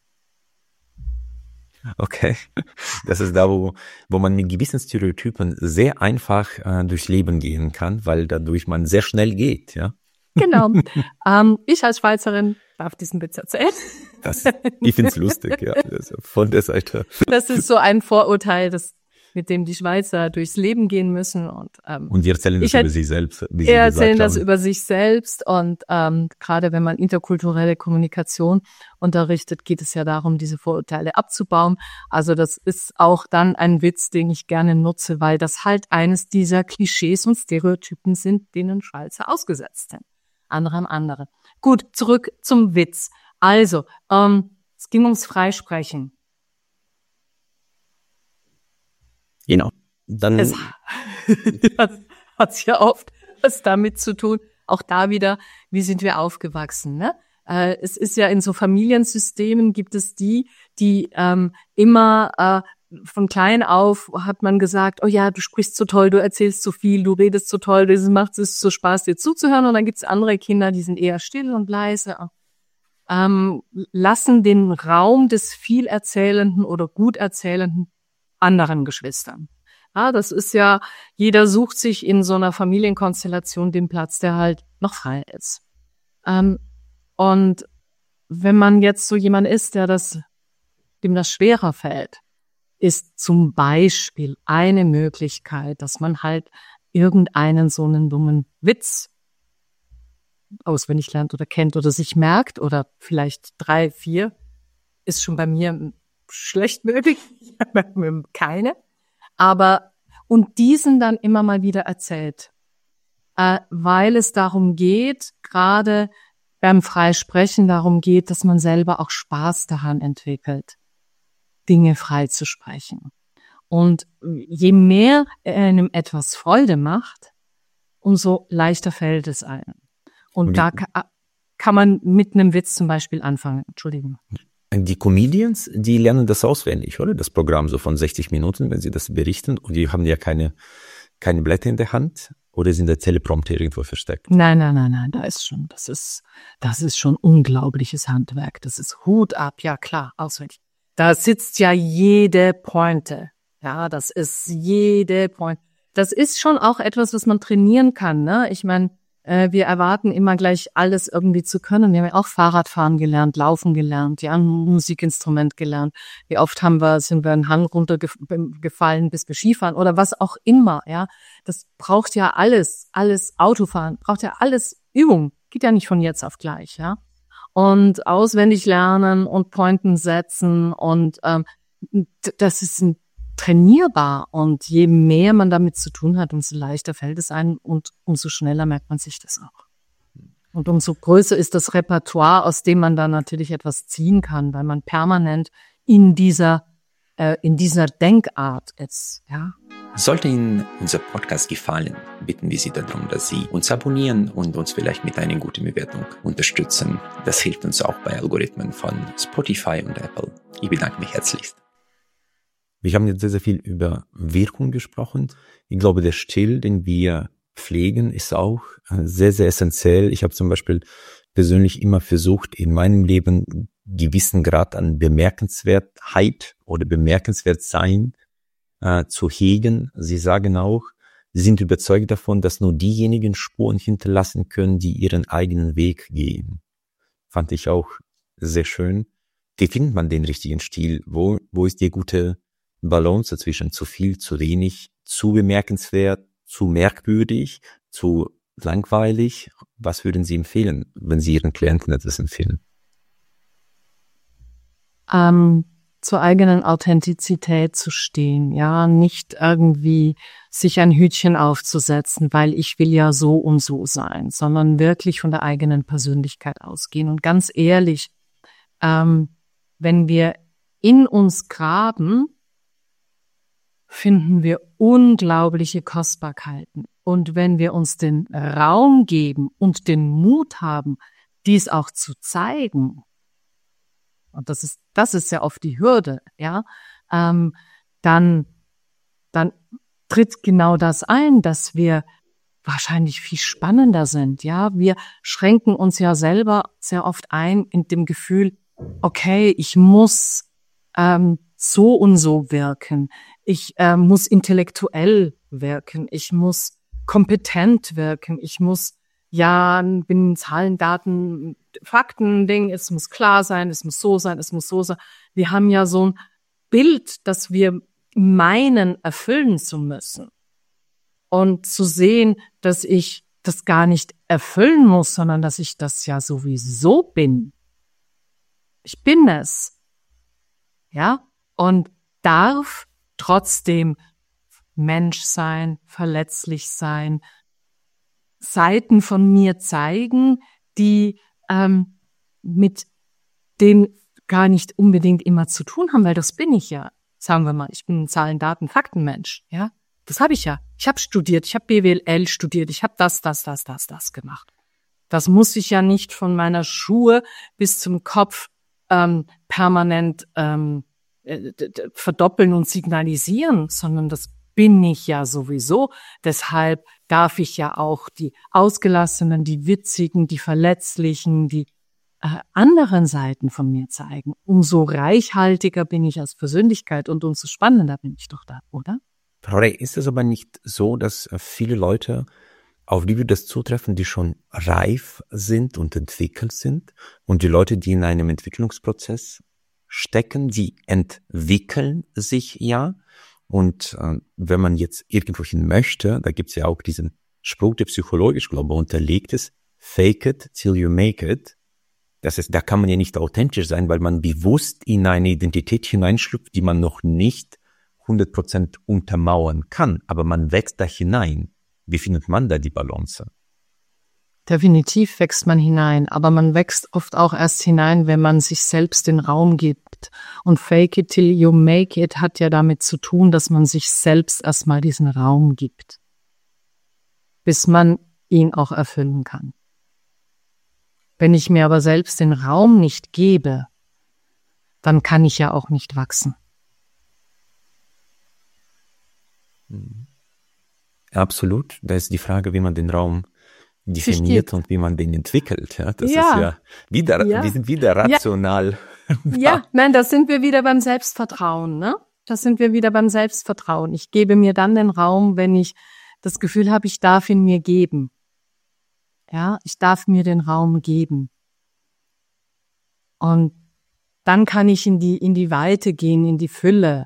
Okay, das ist da, wo, wo man mit gewissen Stereotypen sehr einfach äh, durchs Leben gehen kann, weil dadurch man sehr schnell geht, ja. Genau. ähm, ich als Schweizerin darf diesen Witz erzählen. Das, ich find's lustig, ja, also von der Seite. Das ist so ein Vorurteil, das, mit dem die Schweizer durchs Leben gehen müssen. Und, ähm, Und die erzählen das Ich hätt- über sich selbst. Wie Sie Wir gesagt erzählen das haben. über sich selbst, und ähm, gerade wenn man interkulturelle Kommunikation unterrichtet, geht es ja darum, diese Vorurteile abzubauen. Also das ist auch dann ein Witz, den ich gerne nutze, weil das halt eines dieser Klischees und Stereotypen sind, denen Schweizer ausgesetzt sind. Andere haben andere. Gut, zurück zum Witz. Also, ähm, es ging ums Freisprechen. Genau. Dann, Es hat hat's ja oft was damit zu tun. Auch da wieder, wie sind wir aufgewachsen, ne? Äh, es ist ja in so Familiensystemen gibt es die, die ähm, immer äh, von klein auf hat man gesagt, oh ja, du sprichst so toll, du erzählst so viel, du redest so toll, das macht es so Spaß, dir zuzuhören. Und dann gibt's andere Kinder, die sind eher still und leise, ähm, lassen den Raum des viel Erzählenden oder gut Erzählenden anderen Geschwistern. Ja, das ist ja, jeder sucht sich in so einer Familienkonstellation den Platz, der halt noch frei ist. Ähm, und wenn man jetzt so jemand ist, der das, dem das schwerer fällt, ist zum Beispiel eine Möglichkeit, dass man halt irgendeinen so einen dummen Witz auswendig lernt oder kennt oder sich merkt, oder vielleicht drei, vier, ist schon bei mir schlecht möglich. Ich habe keine. Aber, und diesen dann immer mal wieder erzählt, äh, weil es darum geht, gerade beim Freisprechen darum geht, dass man selber auch Spaß daran entwickelt. Dinge freizusprechen. Und je mehr einem etwas Freude macht, umso leichter fällt es einem. Und Wie? da ka- kann man mit einem Witz zum Beispiel anfangen. Entschuldigung. Die Comedians, die lernen das auswendig, oder? Das Programm so von sechzig Minuten, wenn sie das berichten. Und die haben ja keine, keine Blätter in der Hand. Oder sind der Teleprompter irgendwo versteckt? Nein, nein, nein, nein, da ist schon, das ist, das ist schon unglaubliches Handwerk. Das ist Hut ab, ja klar, auswendig. Da sitzt ja jede Pointe. Ja, das ist jede Pointe. Das ist schon auch etwas, was man trainieren kann, ne? Ich meine, äh, wir erwarten immer gleich alles irgendwie zu können. Wir haben ja auch Fahrradfahren gelernt, Laufen gelernt, ja, ein Musikinstrument gelernt. Wie oft haben wir, sind wir einen Hang runtergefallen, bis wir Skifahren oder was auch immer, ja. Das braucht ja alles, alles Autofahren, braucht ja alles Übung. Geht ja nicht von jetzt auf gleich, ja. Und auswendig lernen und Pointen setzen und ähm, das ist ein trainierbar und je mehr man damit zu tun hat, umso leichter fällt es einem und umso schneller merkt man sich das auch. Und umso größer ist das Repertoire, aus dem man dann natürlich etwas ziehen kann, weil man permanent in dieser äh, in dieser Denkart ist, ja. Sollte Ihnen unser Podcast gefallen, bitten wir Sie darum, dass Sie uns abonnieren und uns vielleicht mit einer guten Bewertung unterstützen. Das hilft uns auch bei Algorithmen von Spotify und Apple. Ich bedanke mich herzlichst. Wir haben jetzt sehr, sehr viel über Wirkung gesprochen. Ich glaube, der Stil, den wir pflegen, ist auch sehr, sehr essentiell. Ich habe zum Beispiel persönlich immer versucht, in meinem Leben einen gewissen Grad an Bemerkenswertheit oder Bemerkenswertsein äh, zu hegen. Sie sagen auch, sie sind überzeugt davon, dass nur diejenigen Spuren hinterlassen können, die ihren eigenen Weg gehen. Fand ich auch sehr schön. Wie findet man den richtigen Stil? Wo, wo ist die gute Balance zwischen zu viel, zu wenig, zu bemerkenswert, zu merkwürdig, zu langweilig? Was würden Sie empfehlen, wenn Sie Ihren Klienten etwas empfehlen? Ähm, zur eigenen Authentizität zu stehen, ja, nicht irgendwie sich ein Hütchen aufzusetzen, weil ich will ja so und so sein, sondern wirklich von der eigenen Persönlichkeit ausgehen. Und ganz ehrlich, ähm, wenn wir in uns graben, finden wir unglaubliche Kostbarkeiten. Und wenn wir uns den Raum geben und den Mut haben, dies auch zu zeigen, und das ist, das ist ja oft die Hürde, ja, ähm, dann, dann tritt genau das ein, dass wir wahrscheinlich viel spannender sind, ja. Wir schränken uns ja selber sehr oft ein in dem Gefühl, okay, ich muss ähm, so und so wirken. Ich äh, muss intellektuell wirken. Ich muss kompetent wirken. Ich muss, ja, bin Zahlen, Daten, Fakten, Ding. Es muss klar sein. Es muss so sein. Es muss so sein. Wir haben ja so ein Bild, das wir meinen, erfüllen zu müssen. Und zu sehen, dass ich das gar nicht erfüllen muss, sondern dass ich das ja sowieso bin. Ich bin es. Ja, und darf trotzdem Mensch sein, verletzlich sein, Seiten von mir zeigen, die ähm, mit denen gar nicht unbedingt immer zu tun haben, weil das bin ich ja. Sagen wir mal, ich bin ein Zahlen, Daten, Faktenmensch, ja. Das habe ich ja. Ich habe studiert, ich habe B W L studiert, ich habe das, das, das, das, das gemacht. Das muss ich ja nicht von meiner Schuhe bis zum Kopf ähm, permanent ähm, äh, verdoppeln und signalisieren, sondern das bin ich ja sowieso. Deshalb darf ich ja auch die Ausgelassenen, die Witzigen, die Verletzlichen, die äh, anderen Seiten von mir zeigen. Umso reichhaltiger bin ich als Persönlichkeit und umso spannender bin ich doch da, oder? Frau Rey, ist es aber nicht so, dass viele Leute, auf die wir das zutreffen, die schon reif sind und entwickelt sind, und die Leute, die in einem Entwicklungsprozess stecken, die entwickeln sich ja, und äh, wenn man jetzt irgendwo hin möchte, da gibt's ja auch diesen Spruch, der psychologisch, glaube ich, unterlegt ist, fake it till you make it. Das ist, da kann man ja nicht authentisch sein, weil man bewusst in eine Identität hineinschlüpft, die man noch nicht hundert Prozent untermauern kann, aber man wächst da hinein. Wie findet man da die Balance? definitiv wächst man hinein, aber man wächst oft auch erst hinein, wenn man sich selbst den Raum gibt. Und fake it till you make it hat ja damit zu tun, dass man sich selbst erstmal diesen Raum gibt, bis man ihn auch erfüllen kann. Wenn ich mir aber selbst den Raum nicht gebe, dann kann ich ja auch nicht wachsen. Absolut. Da ist die Frage, wie man den Raum definiert Versteht. Und wie man den entwickelt. Ja, das ja. ist ja wieder, ja. wir sind wieder rational. Ja. ja, nein, da sind wir wieder beim Selbstvertrauen, ne? Da sind wir wieder beim Selbstvertrauen. Ich gebe mir dann den Raum, wenn ich das Gefühl habe, ich darf ihn mir geben. Ja, ich darf mir den Raum geben. Und dann kann ich in die, in die Weite gehen, in die Fülle.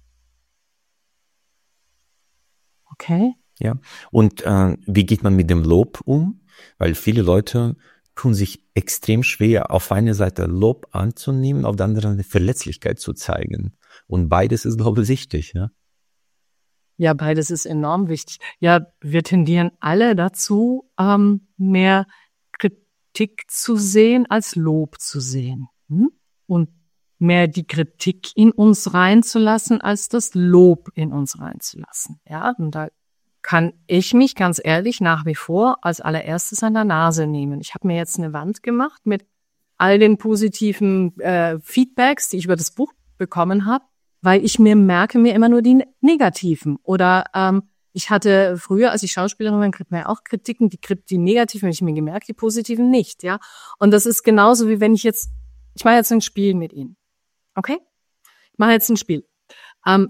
Okay? Ja, und äh, wie geht man mit dem Lob um? Weil viele Leute tun sich extrem schwer, auf einer Seite Lob anzunehmen, auf der anderen eine Verletzlichkeit zu zeigen. Und beides ist, glaube ich, wichtig. Ja? Ja, beides ist enorm wichtig. Ja, wir tendieren alle dazu, ähm, mehr Kritik zu sehen, als Lob zu sehen. Hm? Und mehr die Kritik in uns reinzulassen, als das Lob in uns reinzulassen. Ja, und da kann ich mich ganz ehrlich nach wie vor als allererstes an der Nase nehmen. Ich habe mir jetzt eine Wand gemacht mit all den positiven äh, Feedbacks, die ich über das Buch bekommen habe, weil ich mir merke, mir immer nur die negativen. Oder ähm, ich hatte früher, als ich Schauspielerin war, kriegt man ja auch Kritiken, die, die negativen, habe ich mir gemerkt, die positiven nicht. Ja, und das ist genauso, wie wenn ich jetzt, ich mache jetzt ein Spiel mit Ihnen. Okay? Ich mache jetzt ein Spiel. Ähm,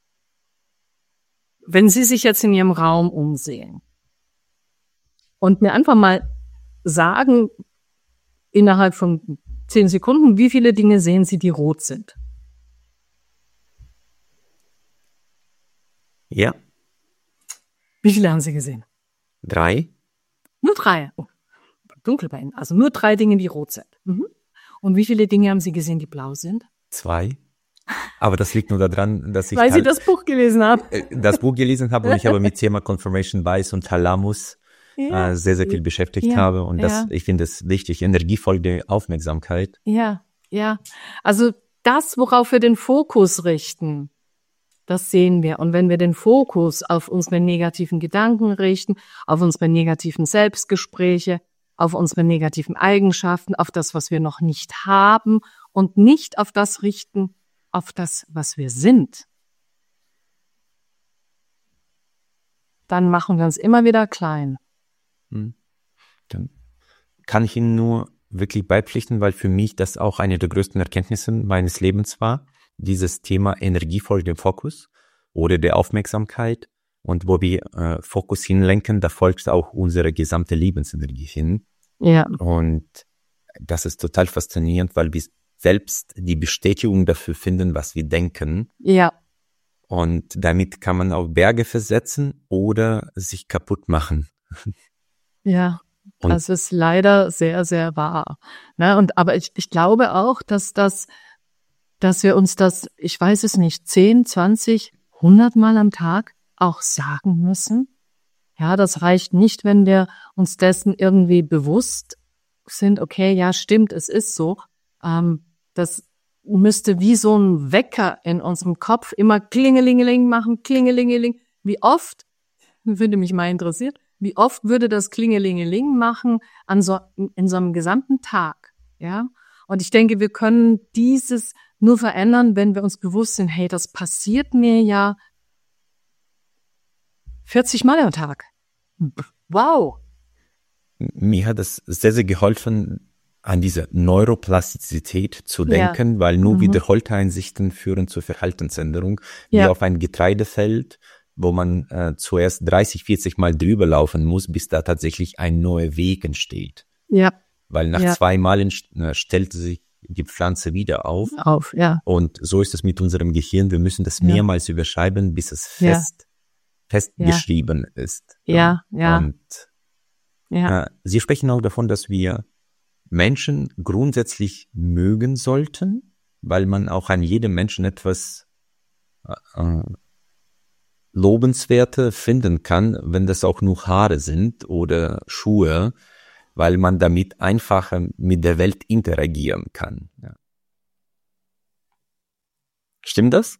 wenn Sie sich jetzt in Ihrem Raum umsehen und mir einfach mal sagen, innerhalb von zehn Sekunden, wie viele Dinge sehen Sie, die rot sind? Ja. Wie viele haben Sie gesehen? Drei. Nur drei. Oh, dunkel bei Ihnen. Also nur drei Dinge, die rot sind. Mhm. Und wie viele Dinge haben Sie gesehen, die blau sind? Zwei. Aber das liegt nur daran, dass ich Weil halt, Sie das Buch gelesen haben. das Buch gelesen habe und ich aber mit Thema Confirmation Bias und Thalamus ja. äh, sehr, sehr viel beschäftigt ja. habe. Und das, ja. ich finde es wichtig, energiefolgende Aufmerksamkeit. Ja, ja. Also das, worauf wir den Fokus richten, das sehen wir. Und wenn wir den Fokus auf unsere negativen Gedanken richten, auf unsere negativen Selbstgespräche, auf unsere negativen Eigenschaften, auf das, was wir noch nicht haben und nicht auf das richten, auf das, was wir sind, dann machen wir uns immer wieder klein. Dann kann ich Ihnen nur wirklich beipflichten, weil für mich das auch eine der größten Erkenntnisse meines Lebens war, dieses Thema energiefolgende Fokus oder der Aufmerksamkeit. Und wo wir äh, Fokus hinlenken, da folgt auch unsere gesamte Lebensenergie hin. Ja. Und das ist total faszinierend, weil wir selbst die Bestätigung dafür finden, was wir denken. Ja. Und damit kann man auf Berge versetzen oder sich kaputt machen. Ja, und das ist leider sehr, sehr wahr. Ne? Und aber ich, ich glaube auch, dass das, dass wir uns das, ich weiß es nicht, zehn, zwanzig, hundert Mal am Tag auch sagen müssen. Ja, das reicht nicht, wenn wir uns dessen irgendwie bewusst sind. Okay, ja, stimmt, es ist so. Ähm, das müsste wie so ein Wecker in unserem Kopf immer Klingelingeling machen, Klingelingeling. Wie oft, würde mich mal interessieren, wie oft würde das Klingelingeling machen an so, in so einem gesamten Tag, ja? Und ich denke, wir können dieses nur verändern, wenn wir uns bewusst sind, hey, das passiert mir ja vierzig Mal am Tag. Wow. Mir hat es sehr, sehr geholfen, an diese Neuroplastizität zu denken, ja. weil nur mhm. wiederholte Einsichten führen zur Verhaltensänderung, wie ja. auf ein Getreidefeld, wo man äh, zuerst dreißig, vierzig Mal drüber laufen muss, bis da tatsächlich ein neuer Weg entsteht. Ja. Weil nach ja. zwei Malen äh, stellt sich die Pflanze wieder auf. Auf, ja. Und so ist es mit unserem Gehirn. Wir müssen das ja. mehrmals überschreiben, bis es fest, ja. festgeschrieben ja. ist. Ja, ja. Und ja. Äh, Sie sprechen auch davon, dass wir Menschen grundsätzlich mögen sollten, weil man auch an jedem Menschen etwas äh, Lobenswerte finden kann, wenn das auch nur Haare sind oder Schuhe. weil man damit einfacher mit der Welt interagieren kann. Ja. Stimmt das?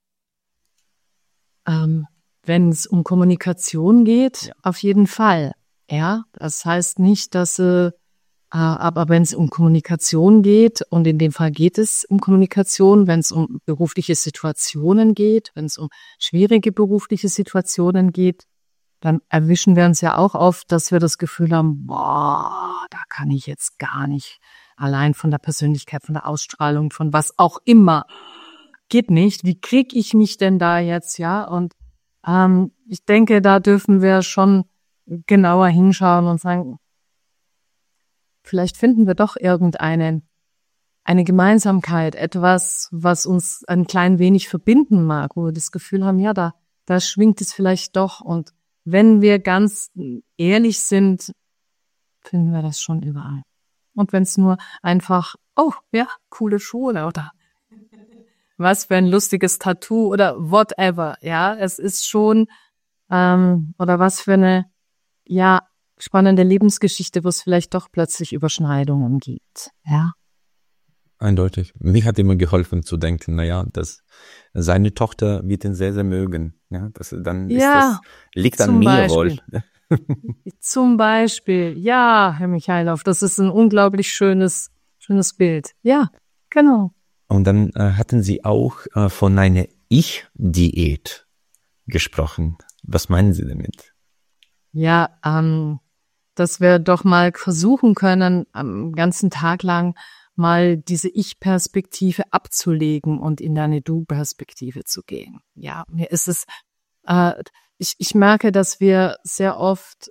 Ähm, wenn es um Kommunikation geht, Ja. auf jeden Fall. Ja, das heißt nicht, dass, äh, aber wenn es um Kommunikation geht, und in dem Fall geht es um Kommunikation, wenn es um berufliche Situationen geht, wenn es um schwierige berufliche Situationen geht, dann erwischen wir uns ja auch oft, dass wir das Gefühl haben, boah, da kann ich jetzt gar nicht, allein von der Persönlichkeit, von der Ausstrahlung, von was auch immer, geht nicht. Wie kriege ich mich denn da jetzt, ja? Und ähm, ich denke, da dürfen wir schon genauer hinschauen und sagen, vielleicht finden wir doch irgendeine eine Gemeinsamkeit, etwas, was uns ein klein wenig verbinden mag, wo wir das Gefühl haben, ja, da da schwingt es vielleicht doch. Und wenn wir ganz ehrlich sind, finden wir das schon überall. Und wenn es nur einfach, oh, ja, coole Schuhe oder was für ein lustiges Tattoo oder whatever, ja, es ist schon, ähm, oder was für eine, ja, spannende Lebensgeschichte, wo es vielleicht doch plötzlich Überschneidungen gibt, ja. Eindeutig. Mich hat immer geholfen zu denken, naja, dass seine Tochter wird ihn sehr, sehr mögen. Ja, das, dann ist Ja, das, liegt an zum mir wohl. Beispiel. Zum Beispiel, ja, Herr Michailov, das ist ein unglaublich schönes, schönes Bild. Ja, genau. Und dann äh, hatten Sie auch äh, von einer Ich-Diät gesprochen. Was meinen Sie damit? Ja, ähm, dass wir doch mal versuchen können, am ganzen Tag lang mal diese Ich-Perspektive abzulegen und in eine Du-Perspektive zu gehen. Ja, mir ist es, äh, ich, ich merke, dass wir sehr oft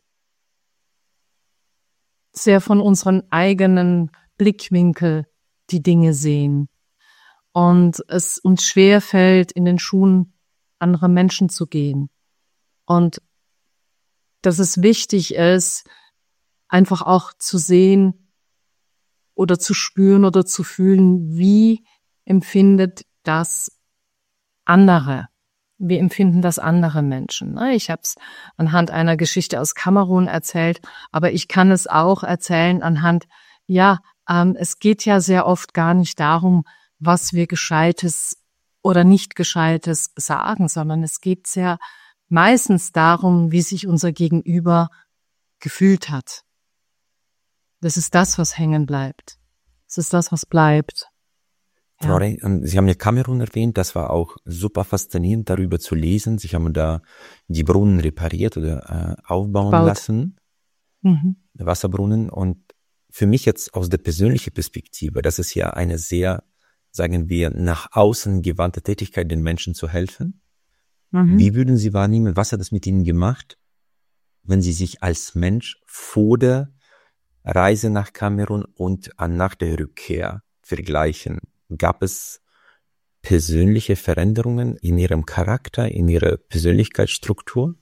sehr von unseren eigenen Blickwinkel die Dinge sehen und es uns schwerfällt, in den Schuhen anderer Menschen zu gehen. Und dass es wichtig ist, einfach auch zu sehen, oder zu spüren oder zu fühlen, wie empfindet das andere? Wie empfinden das andere Menschen? Ich habe es anhand einer Geschichte aus Kamerun erzählt, aber ich kann es auch erzählen anhand, ja, ähm, es geht ja sehr oft gar nicht darum, was wir Gescheites oder nicht Gescheites sagen, sondern es geht sehr meistens darum, wie sich unser Gegenüber gefühlt hat. Das ist das, was hängen bleibt. Das ist das, was bleibt. Ja. Frau Rey, Sie haben ja Kamerun erwähnt, das war auch super faszinierend, darüber zu lesen. Sie haben da die Brunnen repariert oder äh, aufbauen Baut. lassen, Mhm. Wasserbrunnen. Und für mich jetzt aus der persönlichen Perspektive, das ist ja eine sehr, sagen wir, nach außen gewandte Tätigkeit, den Menschen zu helfen. Mhm. Wie würden Sie wahrnehmen, was hat es mit Ihnen gemacht, wenn Sie sich als Mensch vor der Reise nach Kamerun und nach der Rückkehr vergleichen? Gab es persönliche Veränderungen in Ihrem Charakter, in Ihrer Persönlichkeitsstruktur?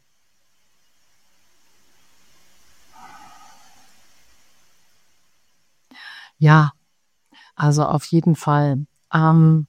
Ja, also auf jeden Fall. Ähm,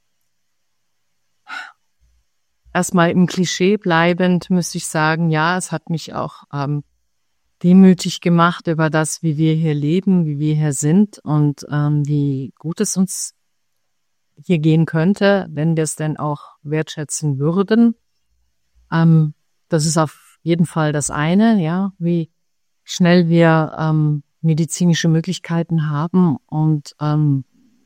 erstmal im Klischee bleibend müsste ich sagen, ja, es hat mich auch ähm, demütig gemacht über das, wie wir hier leben, wie wir hier sind und ähm, wie gut es uns hier gehen könnte, wenn wir es denn auch wertschätzen würden. Ähm, das ist auf jeden Fall das eine, ja, wie schnell wir ähm, medizinische Möglichkeiten haben und ähm,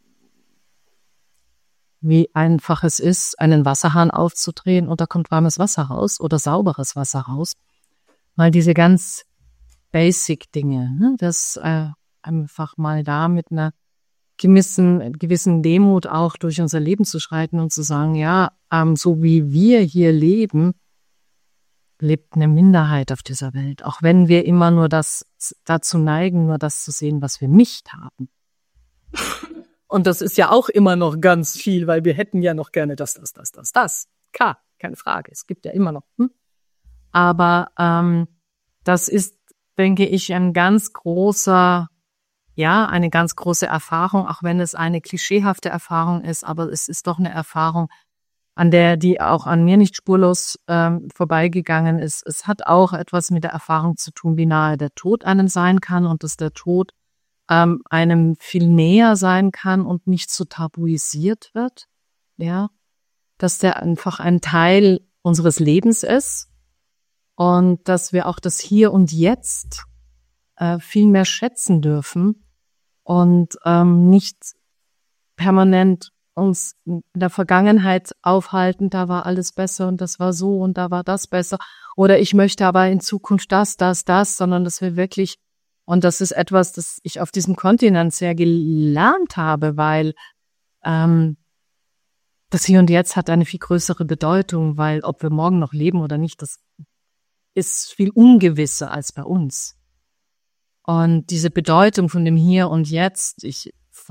wie einfach es ist, einen Wasserhahn aufzudrehen und da kommt warmes Wasser raus oder sauberes Wasser raus. Weil diese ganz Basic-Dinge, ne, das äh, einfach mal da mit einer gewissen, gewissen Demut auch durch unser Leben zu schreiten und zu sagen, ja, ähm, so wie wir hier leben, lebt eine Minderheit auf dieser Welt. Auch wenn wir immer nur das dazu neigen, nur das zu sehen, was wir nicht haben. Und das ist ja auch immer noch ganz viel, weil wir hätten ja noch gerne das, das, das, das, das. Klar, keine Frage. Es gibt ja immer noch. Hm? Aber ähm, das ist, denke ich, ein ganz großer, ja, eine ganz große Erfahrung, auch wenn es eine klischeehafte Erfahrung ist, aber es ist doch eine Erfahrung, an der, die auch an mir nicht spurlos ähm, vorbeigegangen ist. Es hat auch etwas mit der Erfahrung zu tun, wie nahe der Tod einem sein kann und dass der Tod ähm, einem viel näher sein kann und nicht so tabuisiert wird. Ja, dass der einfach ein Teil unseres Lebens ist und dass wir auch das Hier und Jetzt äh, viel mehr schätzen dürfen und ähm, nicht permanent uns in der Vergangenheit aufhalten, da war alles besser und das war so und da war das besser oder ich möchte aber in Zukunft das, das, das, sondern dass wir wirklich, und das ist etwas, das ich auf diesem Kontinent sehr gelernt habe, weil ähm, das Hier und Jetzt hat eine viel größere Bedeutung, weil ob wir morgen noch leben oder nicht, das ist viel ungewisser als bei uns. Und diese Bedeutung von dem Hier und Jetzt, ich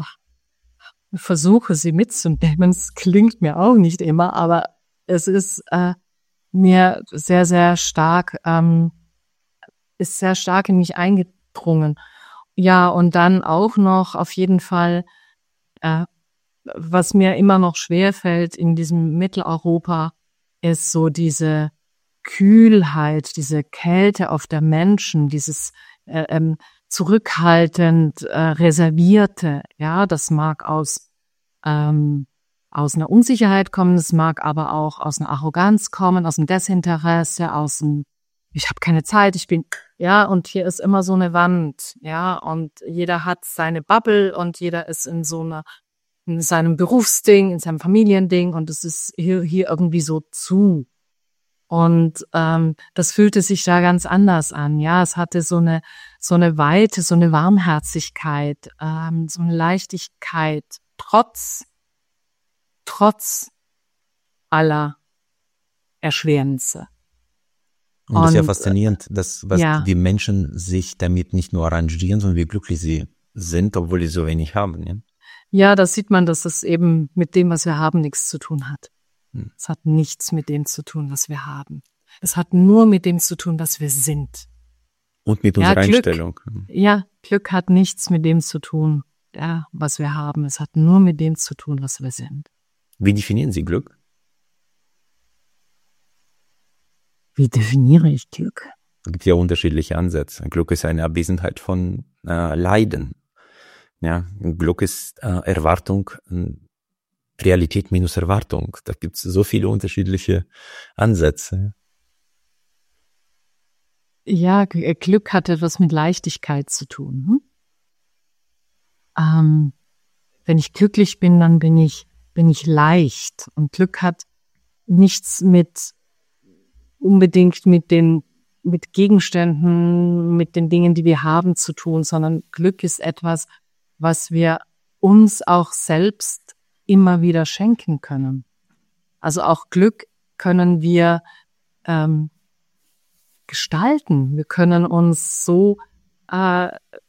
versuche sie mitzunehmen, es klingt mir auch nicht immer, aber es ist äh, mir sehr, sehr stark, ähm, ist sehr stark in mich eingedrungen. Ja, und dann auch noch auf jeden Fall, äh, was mir immer noch schwerfällt in diesem Mitteleuropa, ist so diese Kühlheit, diese Kälte auf der Menschen, dieses äh, ähm, zurückhaltend, äh, reservierte. Ja, das mag aus ähm, aus einer Unsicherheit kommen, es mag aber auch aus einer Arroganz kommen, aus einem Desinteresse, aus einem ich habe keine Zeit, ich bin ja und hier ist immer so eine Wand, ja und jeder hat seine Bubble und jeder ist in so einer in seinem Berufsding, in seinem Familiending und es ist hier, hier irgendwie so zu. Und ähm, das fühlte sich da ganz anders an. Ja, es hatte so eine so eine Weite, so eine Warmherzigkeit, ähm, so eine Leichtigkeit, trotz trotz aller Erschwernisse. Und das ist ja Und, faszinierend, dass was ja. die Menschen sich damit nicht nur arrangieren, sondern wie glücklich sie sind, obwohl sie so wenig haben. Ja, ja da sieht man, dass es eben mit dem, was wir haben, nichts zu tun hat. Hm. Es hat nichts mit dem zu tun, was wir haben. Es hat nur mit dem zu tun, was wir sind. Und mit Ja, unserer Glück, Einstellung. Ja, Glück hat nichts mit dem zu tun, ja, was wir haben. Es hat nur mit dem zu tun, was wir sind. Wie definieren Sie Glück? Wie definiere ich Glück? Es gibt ja unterschiedliche Ansätze. Glück ist eine Abwesenheit von äh, Leiden. Ja, Glück ist äh, Erwartung, äh, Realität minus Erwartung. Da gibt es so viele unterschiedliche Ansätze. Ja, Glück hat etwas mit Leichtigkeit zu tun. Hm? Ähm, wenn ich glücklich bin, dann bin ich bin ich leicht. Und Glück hat nichts mit unbedingt mit den mit Gegenständen, mit den Dingen, die wir haben, zu tun, sondern Glück ist etwas, was wir uns auch selbst immer wieder schenken können. Also auch Glück können wir ähm, gestalten. Wir können uns so äh,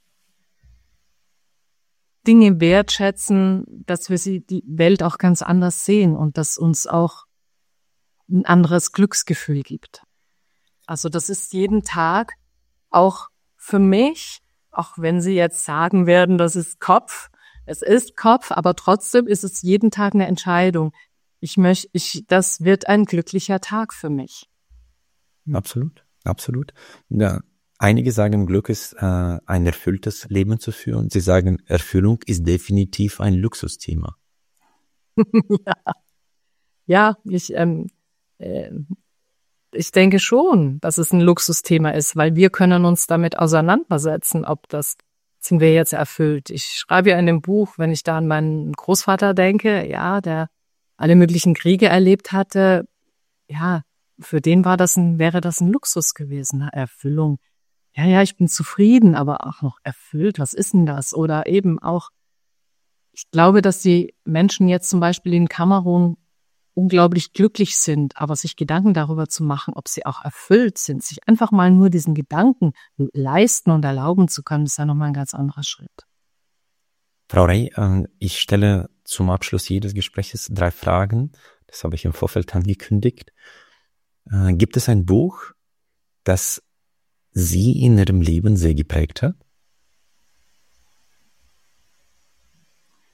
Dinge wertschätzen, dass wir sie die Welt auch ganz anders sehen und dass uns auch ein anderes Glücksgefühl gibt. Also das ist jeden Tag auch für mich, auch wenn Sie jetzt sagen werden, das ist Kopf, es ist Kopf, aber trotzdem ist es jeden Tag eine Entscheidung. Ich möchte, ich, das wird ein glücklicher Tag für mich. Absolut, absolut. Ja, einige sagen, Glück ist äh, ein erfülltes Leben zu führen. Sie sagen, Erfüllung ist definitiv ein Luxusthema. ja. ja, ich ähm, äh, ich denke schon, dass es ein Luxusthema ist, weil wir können uns damit auseinandersetzen, ob das, sind wir jetzt erfüllt. Ich schreibe ja in dem Buch, wenn ich da an meinen Großvater denke, ja, der alle möglichen Kriege erlebt hatte, ja, für den war das ein, wäre das ein Luxus gewesen, eine Erfüllung. Ja, ja, ich bin zufrieden, aber auch noch erfüllt, was ist denn das? Oder eben auch, ich glaube, dass die Menschen jetzt zum Beispiel in Kamerun unglaublich glücklich sind, aber sich Gedanken darüber zu machen, ob sie auch erfüllt sind, sich einfach mal nur diesen Gedanken leisten und erlauben zu können, ist ja nochmal ein ganz anderer Schritt. Frau Rey, ich stelle zum Abschluss jedes Gesprächs drei Fragen. Das habe ich im Vorfeld angekündigt. Gibt es ein Buch, das Sie in Ihrem Leben sehr geprägt hat?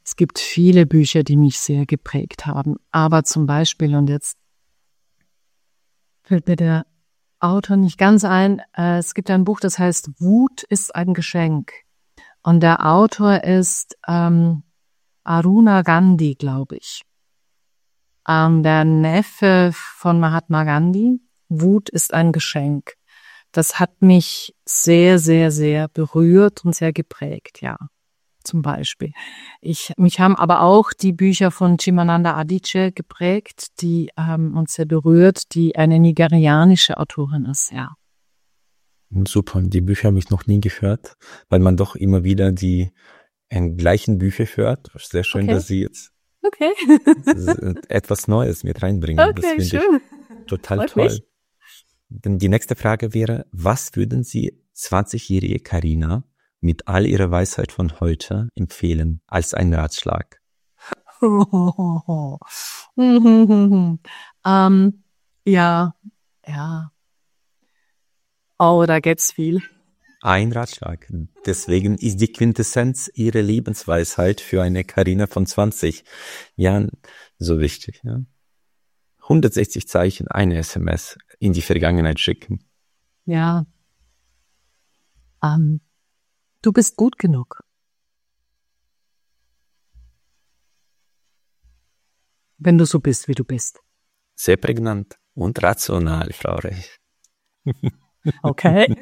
Es gibt viele Bücher, die mich sehr geprägt haben. Aber zum Beispiel, und jetzt fällt mir der Autor nicht ganz ein, äh, es gibt ein Buch, das heißt Wut ist ein Geschenk. Und der Autor ist ähm, Aruna Gandhi, glaube ich. Ähm, der Neffe von Mahatma Gandhi. Wut ist ein Geschenk. Das hat mich sehr, sehr, sehr berührt und sehr geprägt, ja. Zum Beispiel. Ich, mich haben aber auch die Bücher von Chimamanda Adichie geprägt, die haben uns sehr berührt, die eine nigerianische Autorin ist, ja. Super, die Bücher habe ich noch nie gehört, weil man doch immer wieder die äh, gleichen Bücher hört. Sehr schön, okay. Dass Sie jetzt okay. etwas Neues mit reinbringen. Okay, das finde ich total Freut toll. Mich. Dann die nächste Frage wäre, was würden Sie zwanzigjährige Carina mit all ihrer Weisheit von heute empfehlen als einen Ratschlag? ähm, ja, ja. Oh, da gibt's viel. Ein Ratschlag. Deswegen ist die Quintessenz ihrer Lebensweisheit für eine Carina von zwanzig Jahren so wichtig. Ja? hundertsechzig Zeichen, eine S M S in die Vergangenheit schicken. Ja. Ähm. Du bist gut genug. Wenn du so bist, wie du bist. Sehr prägnant und rational, Frau Rech. Okay.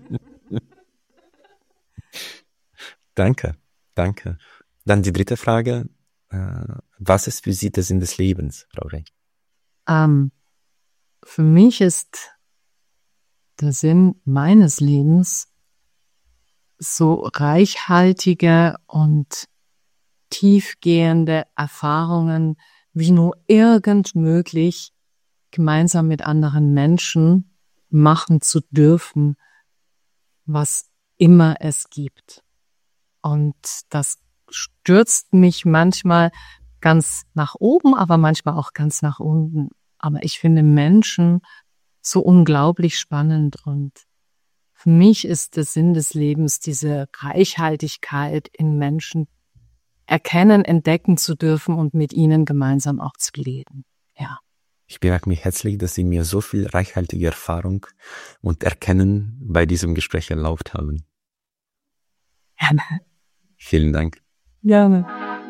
Danke, danke. Dann die dritte Frage. Was ist für Sie der Sinn des Lebens, Frau Rech? Ähm, für mich ist der Sinn meines Lebens so reichhaltige und tiefgehende Erfahrungen wie nur irgend möglich gemeinsam mit anderen Menschen machen zu dürfen, was immer es gibt. Und das stürzt mich manchmal ganz nach oben, aber manchmal auch ganz nach unten. Aber ich finde Menschen so unglaublich spannend und für mich ist der Sinn des Lebens, diese Reichhaltigkeit in Menschen erkennen, entdecken zu dürfen und mit ihnen gemeinsam auch zu leben. Ja. Ich bedanke mich herzlich, dass Sie mir so viel reichhaltige Erfahrung und Erkennen bei diesem Gespräch erlaubt haben. Gerne. Vielen Dank. Gerne.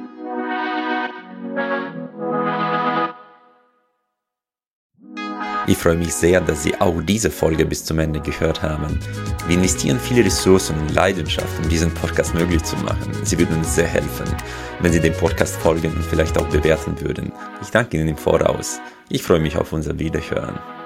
Ich freue mich sehr, dass Sie auch diese Folge bis zum Ende gehört haben. Wir investieren viele Ressourcen und Leidenschaft, um diesen Podcast möglich zu machen. Sie würden uns sehr helfen, wenn Sie dem Podcast folgen und vielleicht auch bewerten würden. Ich danke Ihnen im Voraus. Ich freue mich auf unser Wiederhören.